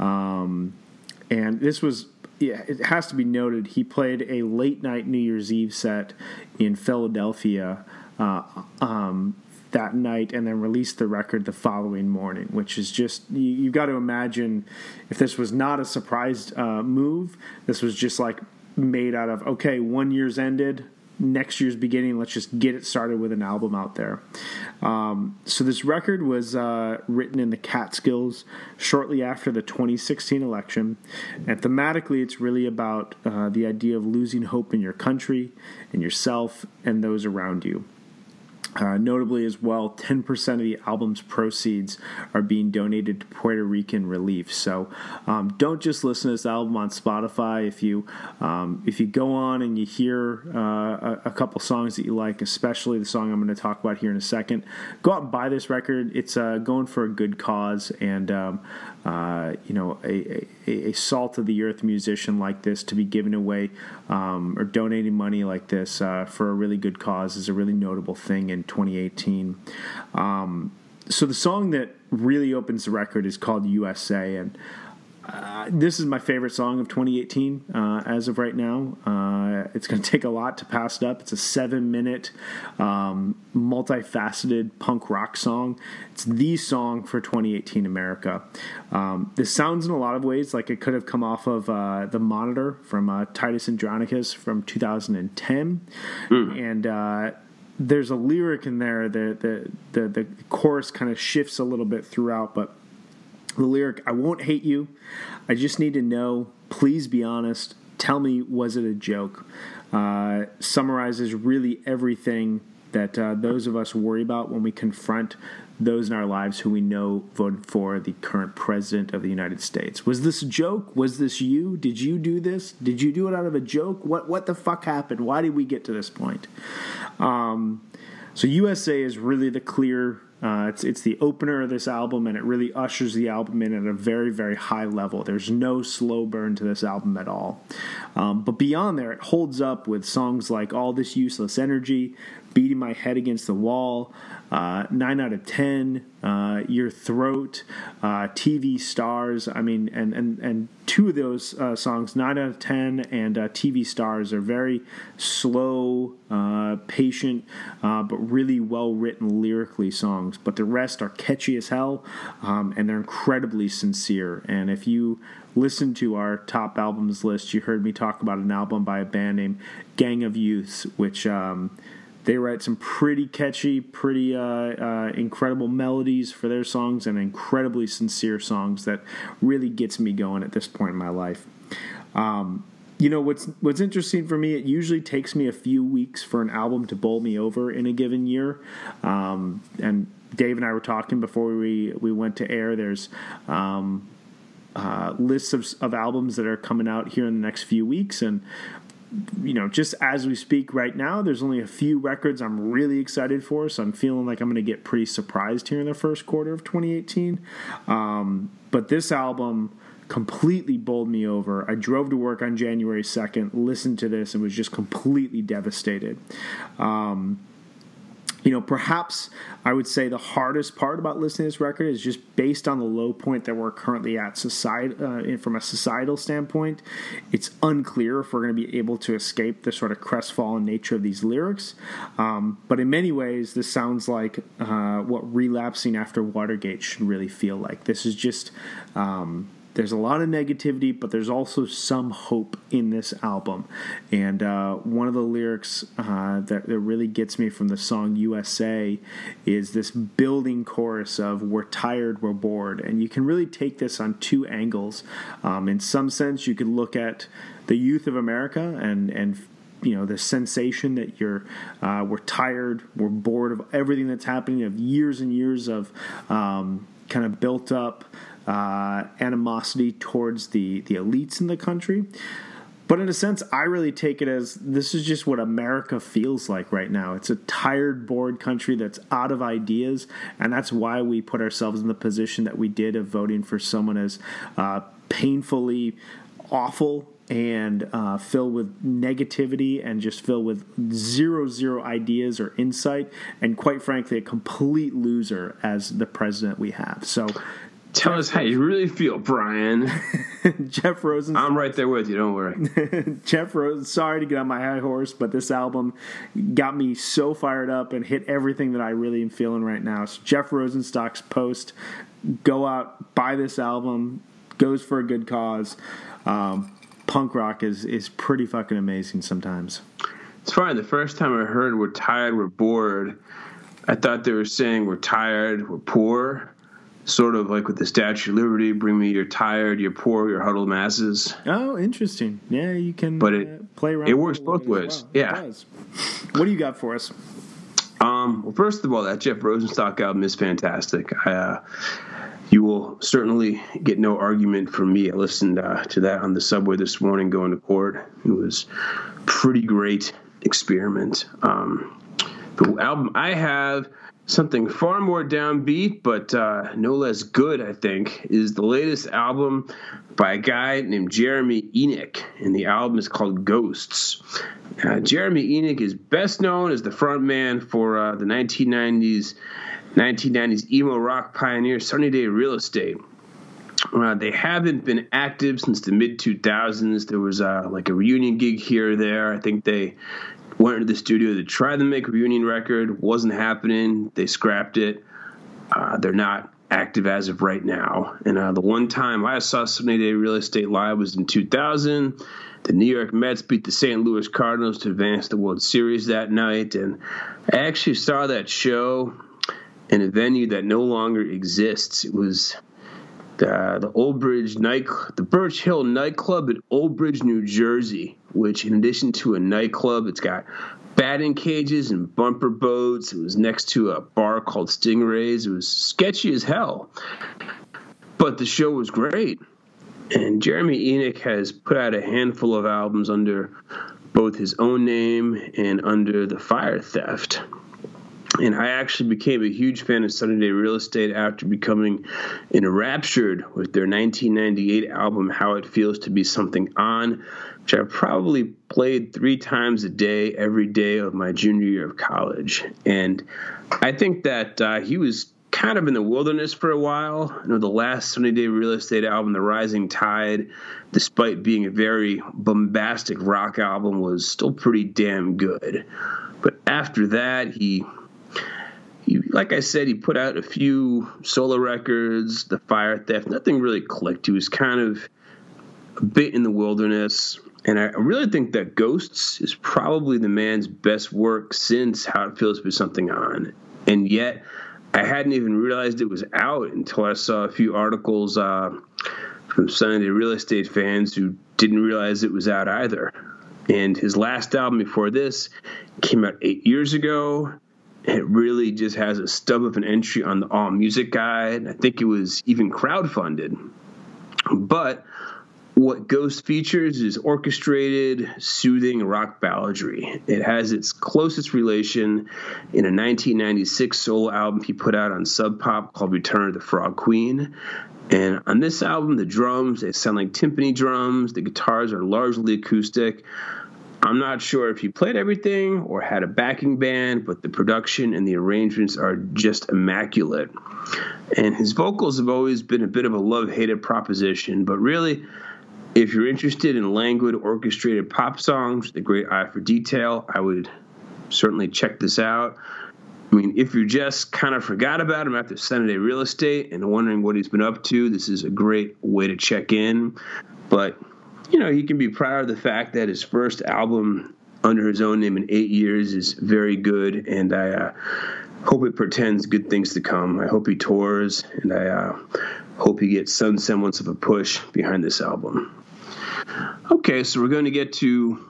and this was... Yeah, it has to be noted, he played a late-night New Year's Eve set in Philadelphia that night and then released the record the following morning, which is just, you've got to imagine if this was not a surprise move, this was just like made out of, okay, 1 year's ended, next year's beginning, let's just get it started with an album out there. So this record was written in the Catskills shortly after the 2016 election, and thematically it's really about the idea of losing hope in your country, in yourself, and those around you. Notably as well, 10% of the album's proceeds are being donated to Puerto Rican relief. So don't just listen to this album on Spotify. If you go on and you hear a couple songs that you like, especially the song I'm going to talk about here in a second, go out and buy this record. It's going for a good cause, and a salt of the earth musician like this to be giving away or donating money like this for a really good cause is a really notable thing in 2018. So the song that really opens the record is called USA, and this is my favorite song of 2018 as of right now. It's going to take a lot to pass it up. It's a 7-minute, multifaceted punk rock song. It's the song for 2018 America. This sounds in a lot of ways like it could have come off of The Monitor from Titus Andronicus from 2010. And there's a lyric in there that the chorus kind of shifts a little bit throughout, but the lyric, I won't hate you, I just need to know, please be honest, tell me, was it a joke? Summarizes really everything that those of us worry about when we confront those in our lives who we know voted for the current president of the United States. Was this a joke? Was this you? Did you do this? Did you do it out of a joke? What the fuck happened? Why did we get to this point? So USA is really the clear... It's the opener of this album, and it really ushers the album in at a very, very high level. There's no slow burn to this album at all. But beyond there, it holds up with songs like All This Useless Energy, Beating My Head Against the Wall, 9 Out of 10, Your Throat, TV Stars. I mean, and two of those songs, 9 out of 10 and TV Stars, are very slow, patient, but really well-written lyrically songs. But the rest are catchy as hell, and they're incredibly sincere. And if you listen to our top albums list, you heard me talk about an album by a band named Gang of Youths, which they write some pretty catchy, pretty incredible melodies for their songs, and incredibly sincere songs that really gets me going at this point in my life. What's interesting for me, it usually takes me a few weeks for an album to bowl me over in a given year. And Dave and I were talking before we went to air. There's lists of albums that are coming out here in the next few weeks, and just as we speak right now, there's only a few records I'm really excited for, so I'm feeling like I'm going to get pretty surprised here in the first quarter of 2018. But this album completely bowled me over. I drove to work on January 2nd, listened to this, and was just completely devastated. Perhaps I would say the hardest part about listening to this record is just based on the low point that we're currently at from a societal standpoint. It's unclear if we're going to be able to escape the sort of crestfallen nature of these lyrics. But in many ways, this sounds like what relapsing after Watergate should really feel like. This is just... there's a lot of negativity, but there's also some hope in this album. And one of the lyrics that really gets me from the song USA is this building chorus of "We're tired, we're bored." And you can really take this on two angles. In some sense, you could look at the youth of America and the sensation that we're tired, we're bored of everything that's happening, of years and years of kind of built up animosity towards the elites in the country. But in a sense, I really take it as this is just what America feels like right now. It's a tired, bored country that's out of ideas, and that's why we put ourselves in the position that we did of voting for someone as painfully awful and filled with negativity and just filled with zero ideas or insight, and quite frankly, a complete loser as the president we have. So tell us how you really feel, Brian. Jeff Rosen. I'm right there with you, don't worry. Jeff Rosen, sorry to get on my high horse, but this album got me so fired up and hit everything that I really am feeling right now. So Jeff Rosenstock's Post, go out, buy this album, goes for a good cause. Punk rock is pretty fucking amazing sometimes. It's funny, the first time I heard "We're tired, we're bored," I thought they were saying we're tired, we're poor. Sort of like with the Statue of Liberty, bring me your tired, your poor, your huddled masses. Oh, interesting. Yeah, you can play around. It works both ways. Well. Yeah. What do you got for us? Well, first of all, that Jeff Rosenstock album is fantastic. You will certainly get no argument from me. I listened to that on the subway this morning going to court. It was a pretty great experiment. The album I have, something far more downbeat, but no less good, I think, is the latest album by a guy named Jeremy Enigk, and the album is called Ghosts. Jeremy Enigk is best known as the frontman for the 1990s emo rock pioneer Sunny Day Real Estate. They haven't been active since the mid-2000s. There was like a reunion gig here or there. I think they went into the studio to try to make a reunion record. Wasn't happening. They scrapped it. They're not active as of right now. And the one time I saw Sunny Day Real Estate live was in 2000. The New York Mets beat the St. Louis Cardinals to advance the World Series that night. And I actually saw that show in a venue that no longer exists. It was the Old Bridge the Birch Hill nightclub at Old Bridge, New Jersey, which in addition to a nightclub, it's got batting cages and bumper boats. It was next to a bar called Stingrays. It was sketchy as hell, but the show was great. And Jeremy Enigk has put out a handful of albums under both his own name and under the Fire Theft. And I actually became a huge fan of Sunny Day Real Estate after becoming enraptured with their 1998 album, How It Feels to Be Something On. which I probably played 3 times a day every day of my junior year of college. And I think that he was kind of in the wilderness for a while. The last Sunny Day Real Estate album, The Rising Tide, despite being a very bombastic rock album, was still pretty damn good. But after that, he like I said, he put out a few solo records, The Fire Theft. Nothing really clicked. He was kind of a bit in the wilderness. And I really think that Ghosts is probably the man's best work since How It Feels to Put Something On. And yet, I hadn't even realized it was out until I saw a few articles from Sunny Day Real Estate fans who didn't realize it was out either. And his last album before this came out 8 years ago. It really just has a stub of an entry on the All Music Guide. I think it was even crowdfunded. But what Ghost features is orchestrated, soothing rock balladry. It has its closest relation in a 1996 solo album he put out on Sub Pop called Return of the Frog Queen. And on this album, the drums, they sound like timpani drums. The guitars are largely acoustic. I'm not sure if he played everything or had a backing band, but the production and the arrangements are just immaculate. And his vocals have always been a bit of a love-hated proposition, but really, if you're interested in languid, orchestrated pop songs with a great eye for detail, I would certainly check this out. I mean, if you just kind of forgot about him after Sunny Day Real Estate and wondering what he's been up to, this is a great way to check in. But, he can be proud of the fact that his first album under his own name in 8 years is very good, and I hope it portends good things to come. I hope he tours, and I hope he gets some semblance of a push behind this album. Okay, so we're going to get to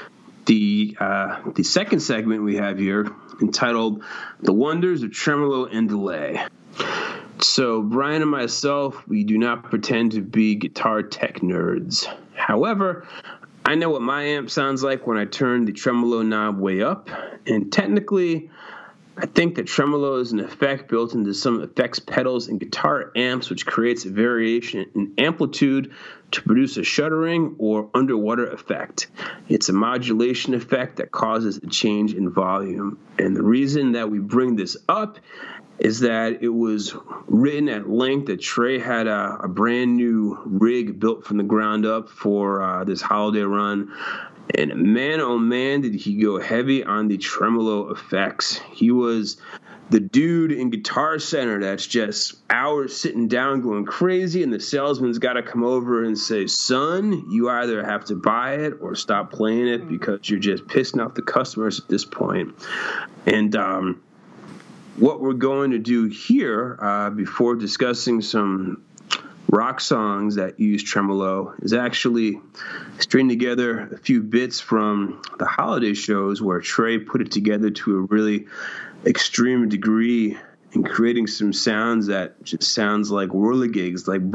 the second segment we have here, entitled The Wonders of Tremolo and Delay. So Brian and myself, we do not pretend to be guitar tech nerds. However, I know what my amp sounds like when I turn the tremolo knob way up, and technically, I think that tremolo is an effect built into some effects pedals and guitar amps, which creates a variation in amplitude to produce a shuddering or underwater effect. It's a modulation effect that causes a change in volume. And the reason that we bring this up is that it was written at length that Trey had a brand new rig built from the ground up for this holiday run. And man, oh man, did he go heavy on the tremolo effects. He was the dude in Guitar Center that's just hours sitting down going crazy, and the salesman's got to come over and say, son, you either have to buy it or stop playing it because you're just pissing off the customers at this point. And what we're going to do here before discussing some rock songs that use tremolo is actually string together a few bits from the holiday shows where Trey put it together to a really extreme degree in creating some sounds that just sounds like whirligigs, like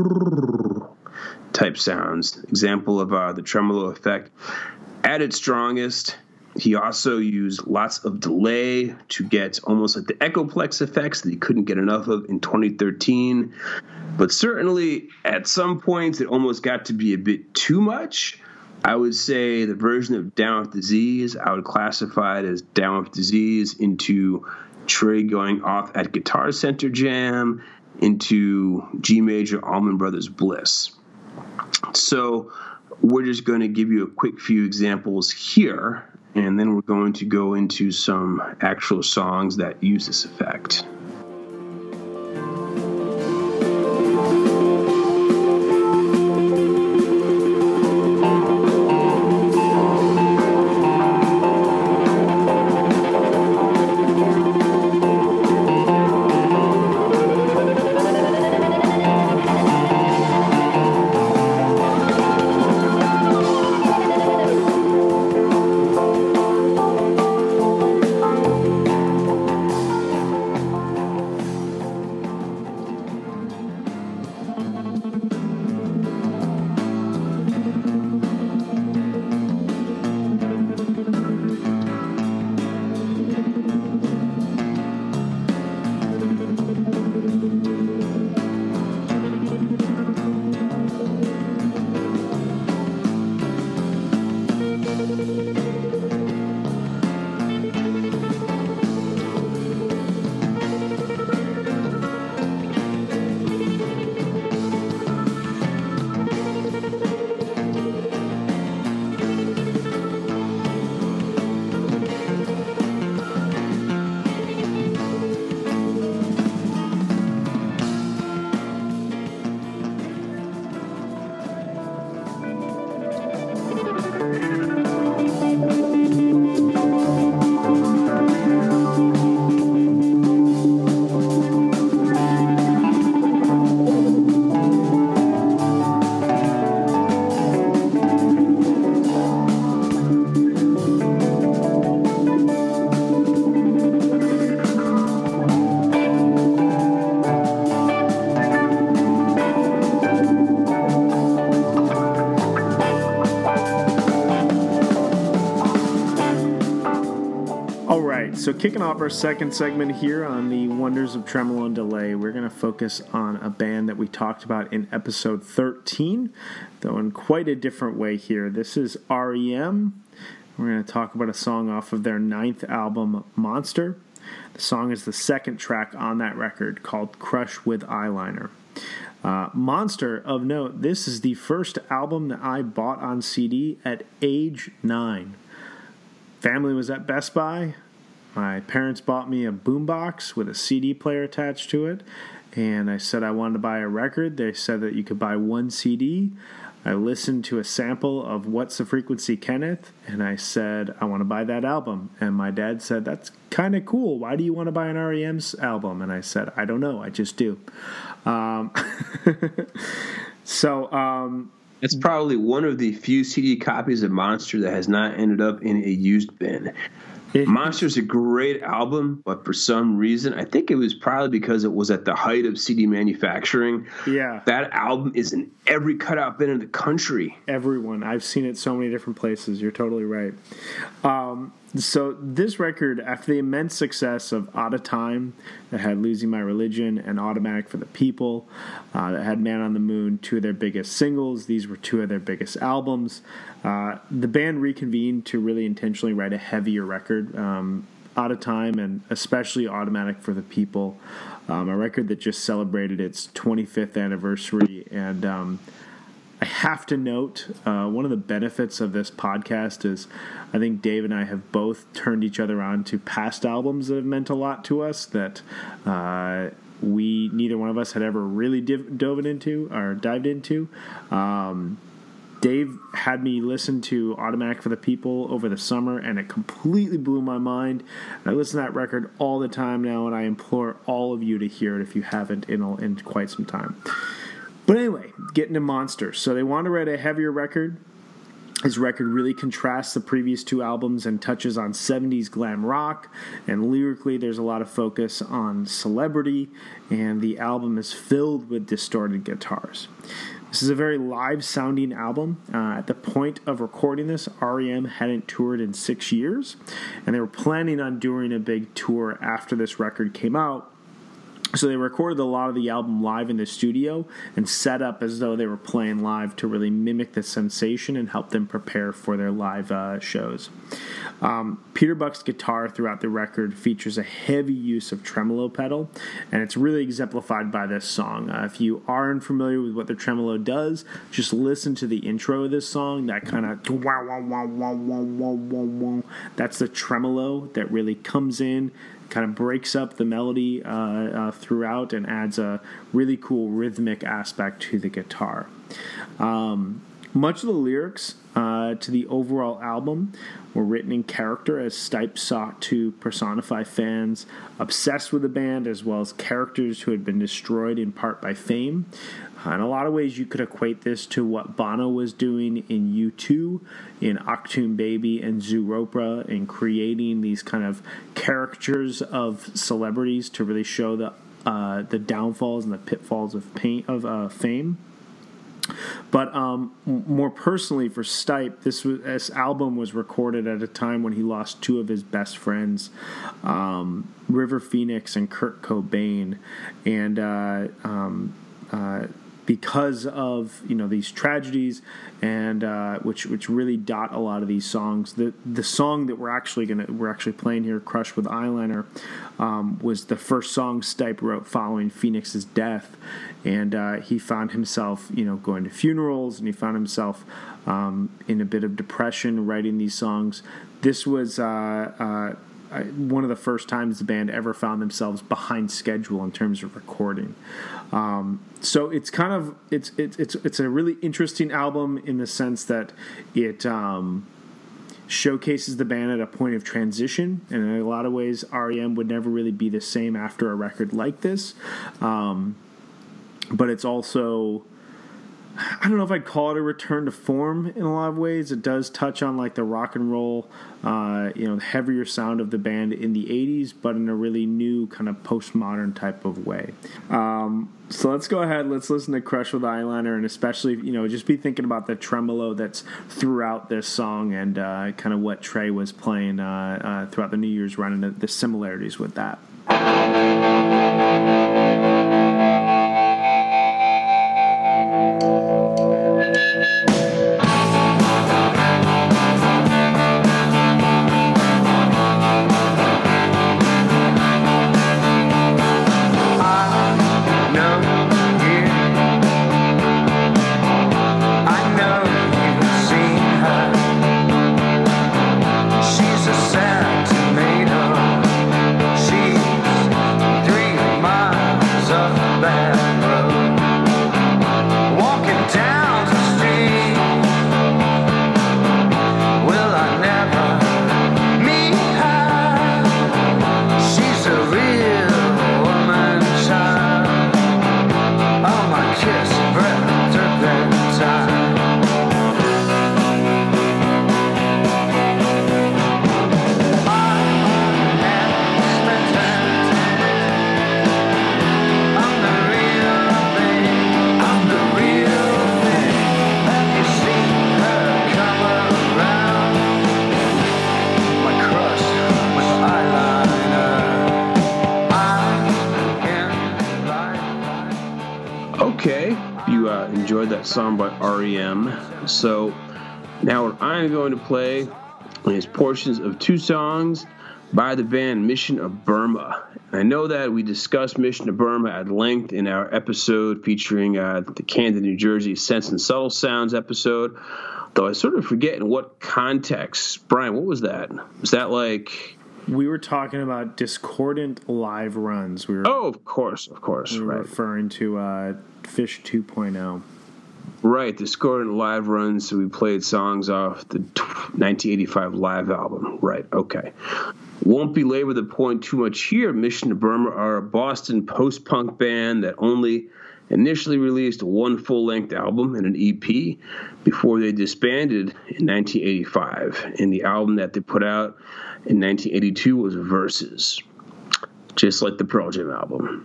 brrrr type sounds. Example of the tremolo effect. At its strongest, he also used lots of delay to get almost like the Echoplex effects that he couldn't get enough of in 2013. But certainly, at some points, it almost got to be a bit too much. I would say the version of Down with Disease, I would classify it as Down with Disease into Trey going off at Guitar Center Jam, into G Major Allman Brothers Bliss. So we're just going to give you a quick few examples here, and then we're going to go into some actual songs that use this effect. So kicking off our second segment here on the Wonders of Tremolo and Delay, we're going to focus on a band that we talked about in episode 13, though in quite a different way here. This is REM. We're going to talk about a song off of their 9th album, Monster. The song is the second track on that record, called Crush with Eyeliner. Monster, of note, this is the first album that I bought on CD at age 9. Family was at Best Buy. My parents bought me a boombox with a CD player attached to it, and I said I wanted to buy a record. They said that you could buy one CD. I listened to a sample of What's the Frequency, Kenneth, and I said I want to buy that album. And my dad said, that's kind of cool. Why do you want to buy an REM's album? And I said, I don't know. I just do. It's probably one of the few CD copies of Monster that has not ended up in a used bin. Monster's a great album, but for some reason, I think it was probably because it was at the height of CD manufacturing. Yeah. That album is in every cutout bin in the country. Everyone. I've seen it so many different places. You're totally right. So this record, after the immense success of Out of Time, that had Losing My Religion and Automatic for the People, that had Man on the Moon, two of their biggest singles. These were two of their biggest albums. The band reconvened to really intentionally write a heavier record, Out of Time and especially Automatic for the People, a record that just celebrated its 25th anniversary. And I have to note, one of the benefits of this podcast is I think Dave and I have both turned each other on to past albums that have meant a lot to us that neither one of us had ever really dived into. Dave had me listen to Automatic for the People over the summer, and it completely blew my mind. I listen to that record all the time now, and I implore all of you to hear it if you haven't in quite some time. But anyway, getting to Monster. So they want to write a heavier record. His record really contrasts the previous two albums and touches on 70s glam rock, and lyrically there's a lot of focus on celebrity, and the album is filled with distorted guitars. This is a very live-sounding album. At the point of recording this, REM hadn't toured in 6 years, and they were planning on doing a big tour after this record came out. So they recorded a lot of the album live in the studio and set up as though they were playing live to really mimic the sensation and help them prepare for their live shows. Peter Buck's guitar throughout the record features a heavy use of tremolo pedal, and it's really exemplified by this song. If you aren't familiar with what the tremolo does, just listen to the intro of this song. That kind of that's the tremolo that really comes in, kind of breaks up the melody throughout and adds a really cool rhythmic aspect to the guitar. Much of the lyrics to the overall album were written in character as Stipe sought to personify fans obsessed with the band as well as characters who had been destroyed in part by fame. In a lot of ways, you could equate this to what Bono was doing in U2, in Achtung Baby and Zooropa, in creating these kind of caricatures of celebrities to really show the downfalls and the pitfalls of fame. But more personally for Stipe, this album was recorded at a time when he lost two of his best friends, River Phoenix and Kurt Cobain, and because of these tragedies, and which really dot a lot of these songs. The song that we're actually playing here, "Crush with Eyeliner," was the first song Stipe wrote following Phoenix's death, and he found himself going to funerals, and he found himself in a bit of depression writing these songs. This was one of the first times the band ever found themselves behind schedule in terms of recording. So it's kind of it's a really interesting album in the sense that it showcases the band at a point of transition, and in a lot of ways REM would never really be the same after a record like this. But it's also, I don't know if I'd call it a return to form in a lot of ways. It does touch on like the rock and roll, the heavier sound of the band in the 80s, but in a really new kind of postmodern type of way. So let's go ahead. Let's listen to "Crush with Eyeliner," and especially, just be thinking about the tremolo that's throughout this song, and kind of what Trey was playing throughout the New Year's run, and the similarities with that. Enjoyed that song by REM. So now what I'm going to play is portions of two songs by the band Mission of Burma. I know that we discussed Mission of Burma at length in our episode featuring the Camden, New Jersey Sense and Subtle Sounds episode, though I sort of forget in what context. Brian, what was that? Was that like... We were talking about discordant live runs. Of course. We were referring to Fish 2.0. Right, discordant live runs. So we played songs off the 1985 live album. Right, okay. Won't belabor the point too much here. Mission to Burma are a Boston post-punk band that only initially released one full-length album and an EP before they disbanded in 1985. And the album that they put out in 1982 was Versus, just like the Pearl Jam album.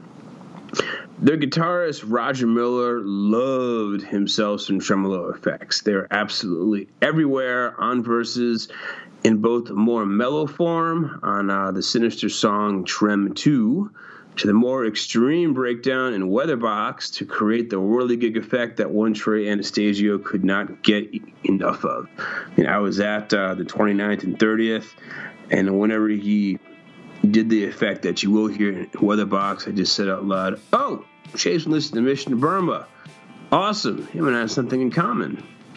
Their guitarist, Roger Miller, loved himself some tremolo effects. They're absolutely everywhere on Versus, in both a more mellow form on the sinister song Trem 2, to the more extreme breakdown in Weatherbox to create the whirligig effect that one Trey Anastasio could not get enough of. I was at the 29th and 30th, and whenever he did the effect that you will hear in Weatherbox, I just said out loud, "Oh, Chase listened to Mission to Burma. Awesome. Him and I have something in common."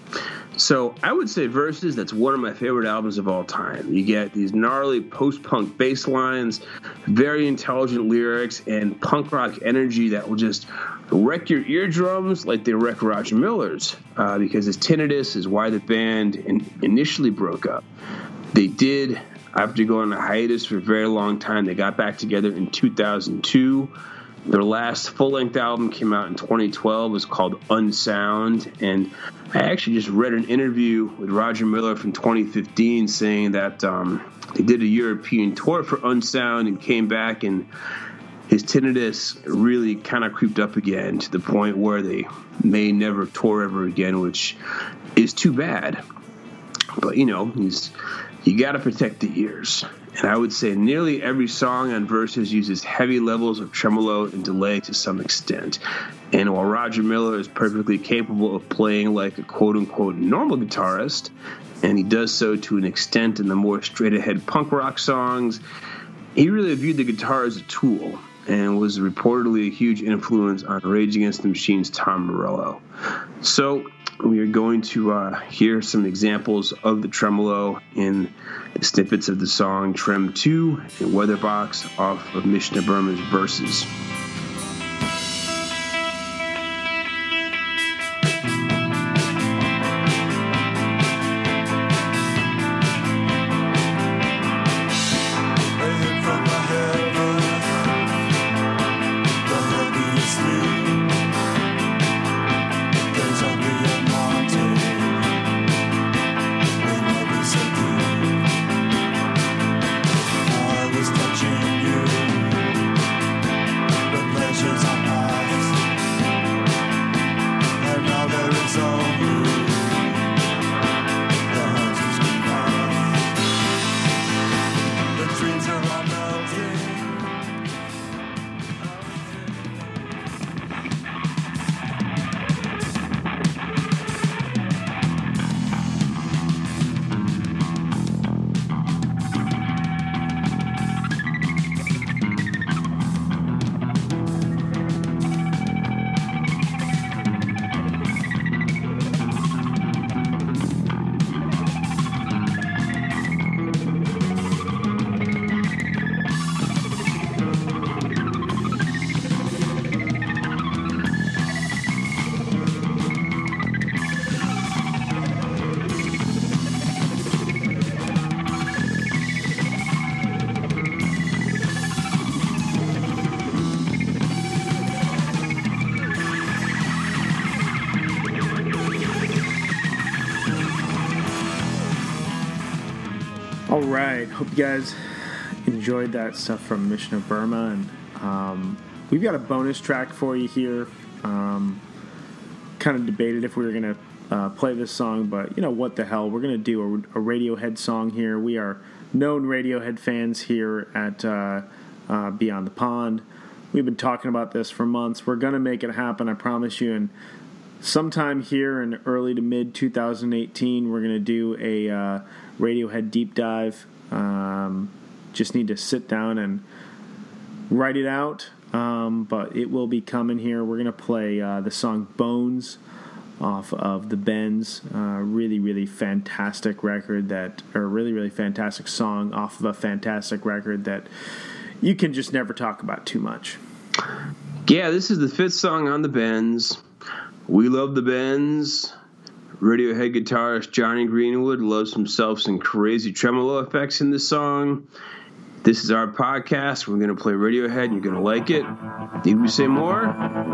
So I would say Versus, that's one of my favorite albums of all time. You get these gnarly post-punk bass lines, very intelligent lyrics, and punk rock energy that will just wreck your eardrums like they wreck Roger Miller's, because his tinnitus is why the band initially broke up. They did, after going on a hiatus for a very long time, they got back together in 2002. Their last full-length album came out in 2012. It was called Unsound, and I actually just read an interview with Roger Miller from 2015 saying that they did a European tour for Unsound and came back, and his tinnitus really kind of creeped up again to the point where they may never tour ever again, which is too bad. But, you got to protect the ears. And I would say nearly every song on Versus uses heavy levels of tremolo and delay to some extent. And while Roger Miller is perfectly capable of playing like a quote-unquote normal guitarist, and he does so to an extent in the more straight-ahead punk rock songs, he really viewed the guitar as a tool and was reportedly a huge influence on Rage Against the Machine's Tom Morello. So we are going to hear some examples of the tremolo in the snippets of the song Trem 2 and Weatherbox off of Mission of Burma's Versus. All right, hope you guys enjoyed that stuff from Mission of Burma, and we've got a bonus track for you here. Kind of debated if we were going to play this song, but what the hell, we're going to do a Radiohead song here. We are known Radiohead fans here at Beyond the Pond. We've been talking about this for months. We're going to make it happen, I promise you, and sometime here in early to mid 2018, we're going to do a Radiohead deep dive. Just need to sit down and write it out, but it will be coming here. We're going to play the song Bones off of the Bends. Really, really fantastic record really fantastic song off of a fantastic record that you can just never talk about too much. Yeah, this is the 5th song on the Bends. We love the Bends. Radiohead guitarist Johnny Greenwood loves himself some crazy tremolo effects in this song. This is our podcast. We're going to play Radiohead, and you're going to like it. Need we say more?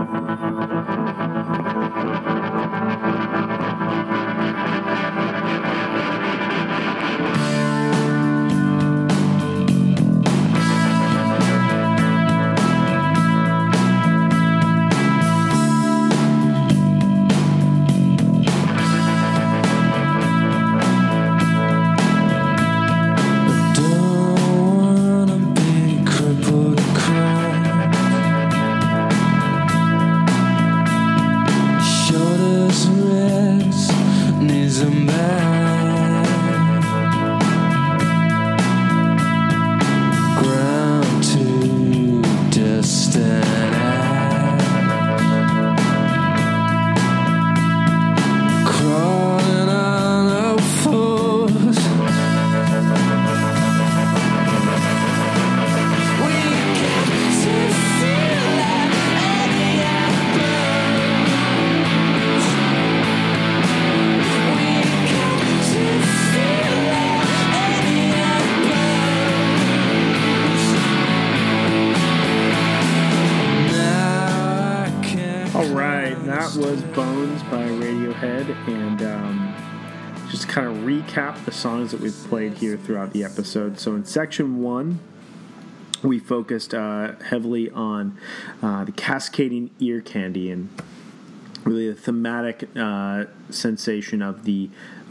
Recap the songs that we've played here throughout the episode. So in section 1, we focused heavily on the Cascading Ear Candy, and really the thematic sensation of the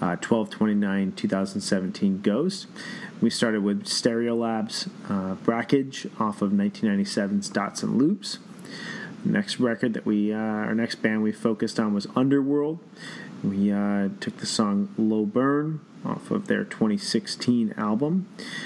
12/29/2017 Ghost. We started with Stereolab's Brackage off of 1997's Dots and Loops. Next record that our next band we focused on was Underworld. We took the song Low Burn off of their 2016 album.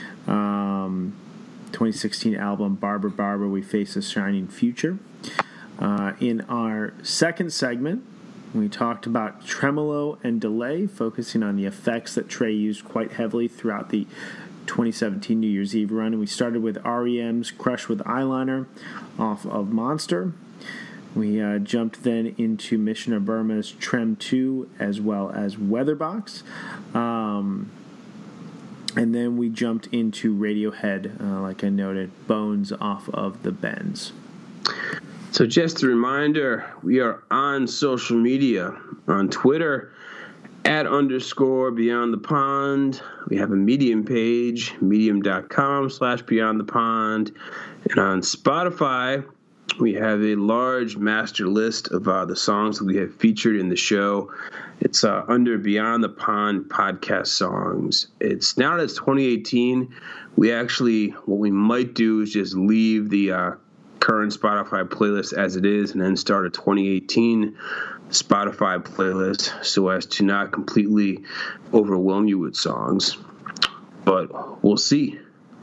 2016 album Barber Barber, We Face a Shining Future. In our second segment, we talked about tremolo and delay, focusing on the effects that Trey used quite heavily throughout the 2017 New Year's Eve run. And we started with REM's Crush with Eyeliner off of Monster. We jumped then into Mission of Burma's Trem 2 as well as Weatherbox. And then we jumped into Radiohead, like I noted, Bones off of The Bends. So just a reminder, we are on social media, on Twitter, @_Beyond the Pond. We have a Medium page, medium.com/Beyond the Pond. And on Spotify, we have a large master list of the songs that we have featured in the show. It's under Beyond the Pond podcast songs. It's now that it's 2018, what we might do is just leave the current Spotify playlist as it is and then start a 2018 Spotify playlist so as to not completely overwhelm you with songs. But we'll see.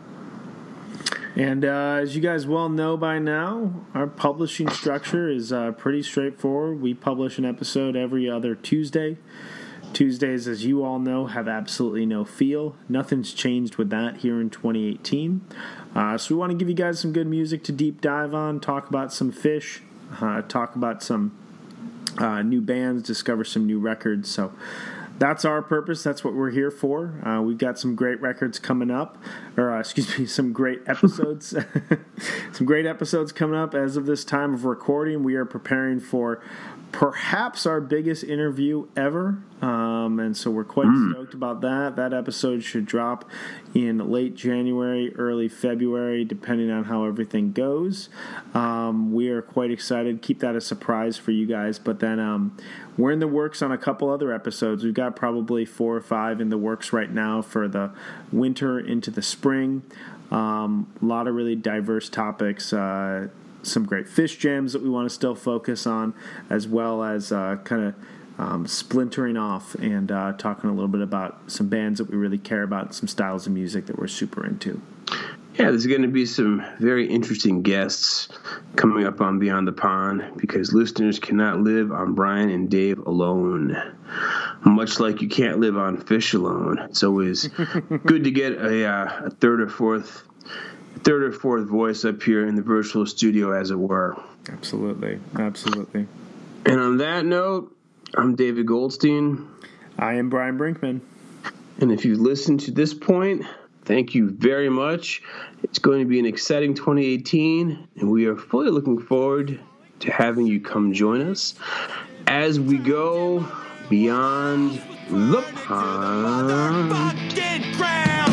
And as you guys well know by now, our publishing structure is pretty straightforward. We publish an episode every other Tuesday. Tuesdays, as you all know, have absolutely no feel. Nothing's changed with that here in 2018. So we want to give you guys some good music to deep dive on, talk about some Fish, talk about some new bands, discover some new records. So that's our purpose. That's what we're here for. We've got some great records coming up, some great episodes. Some great episodes coming up as of this time of recording. We are preparing for perhaps our biggest interview ever. And so we're quite stoked about that. That episode should drop in late January, early February, depending on how everything goes. We are quite excited. Keep that a surprise for you guys. But then we're in the works on a couple other episodes. We've got probably 4 or 5 in the works right now for the winter into the spring. A lot of really diverse topics. Some great Fish jams that we want to still focus on, as well as kind of splintering off and talking a little bit about some bands that we really care about, some styles of music that we're super into. Yeah, there's going to be some very interesting guests coming up on Beyond the Pond because listeners cannot live on Brian and Dave alone, much like you can't live on Fish alone. It's always good to get a third or fourth voice up here in the virtual studio, as it were. Absolutely. And on that note, I'm David Goldstein. I am Brian Brinkman. And if you've listened to this point, thank you very much. It's going to be an exciting 2018, and we are fully looking forward to having you come join us as we go beyond the pond.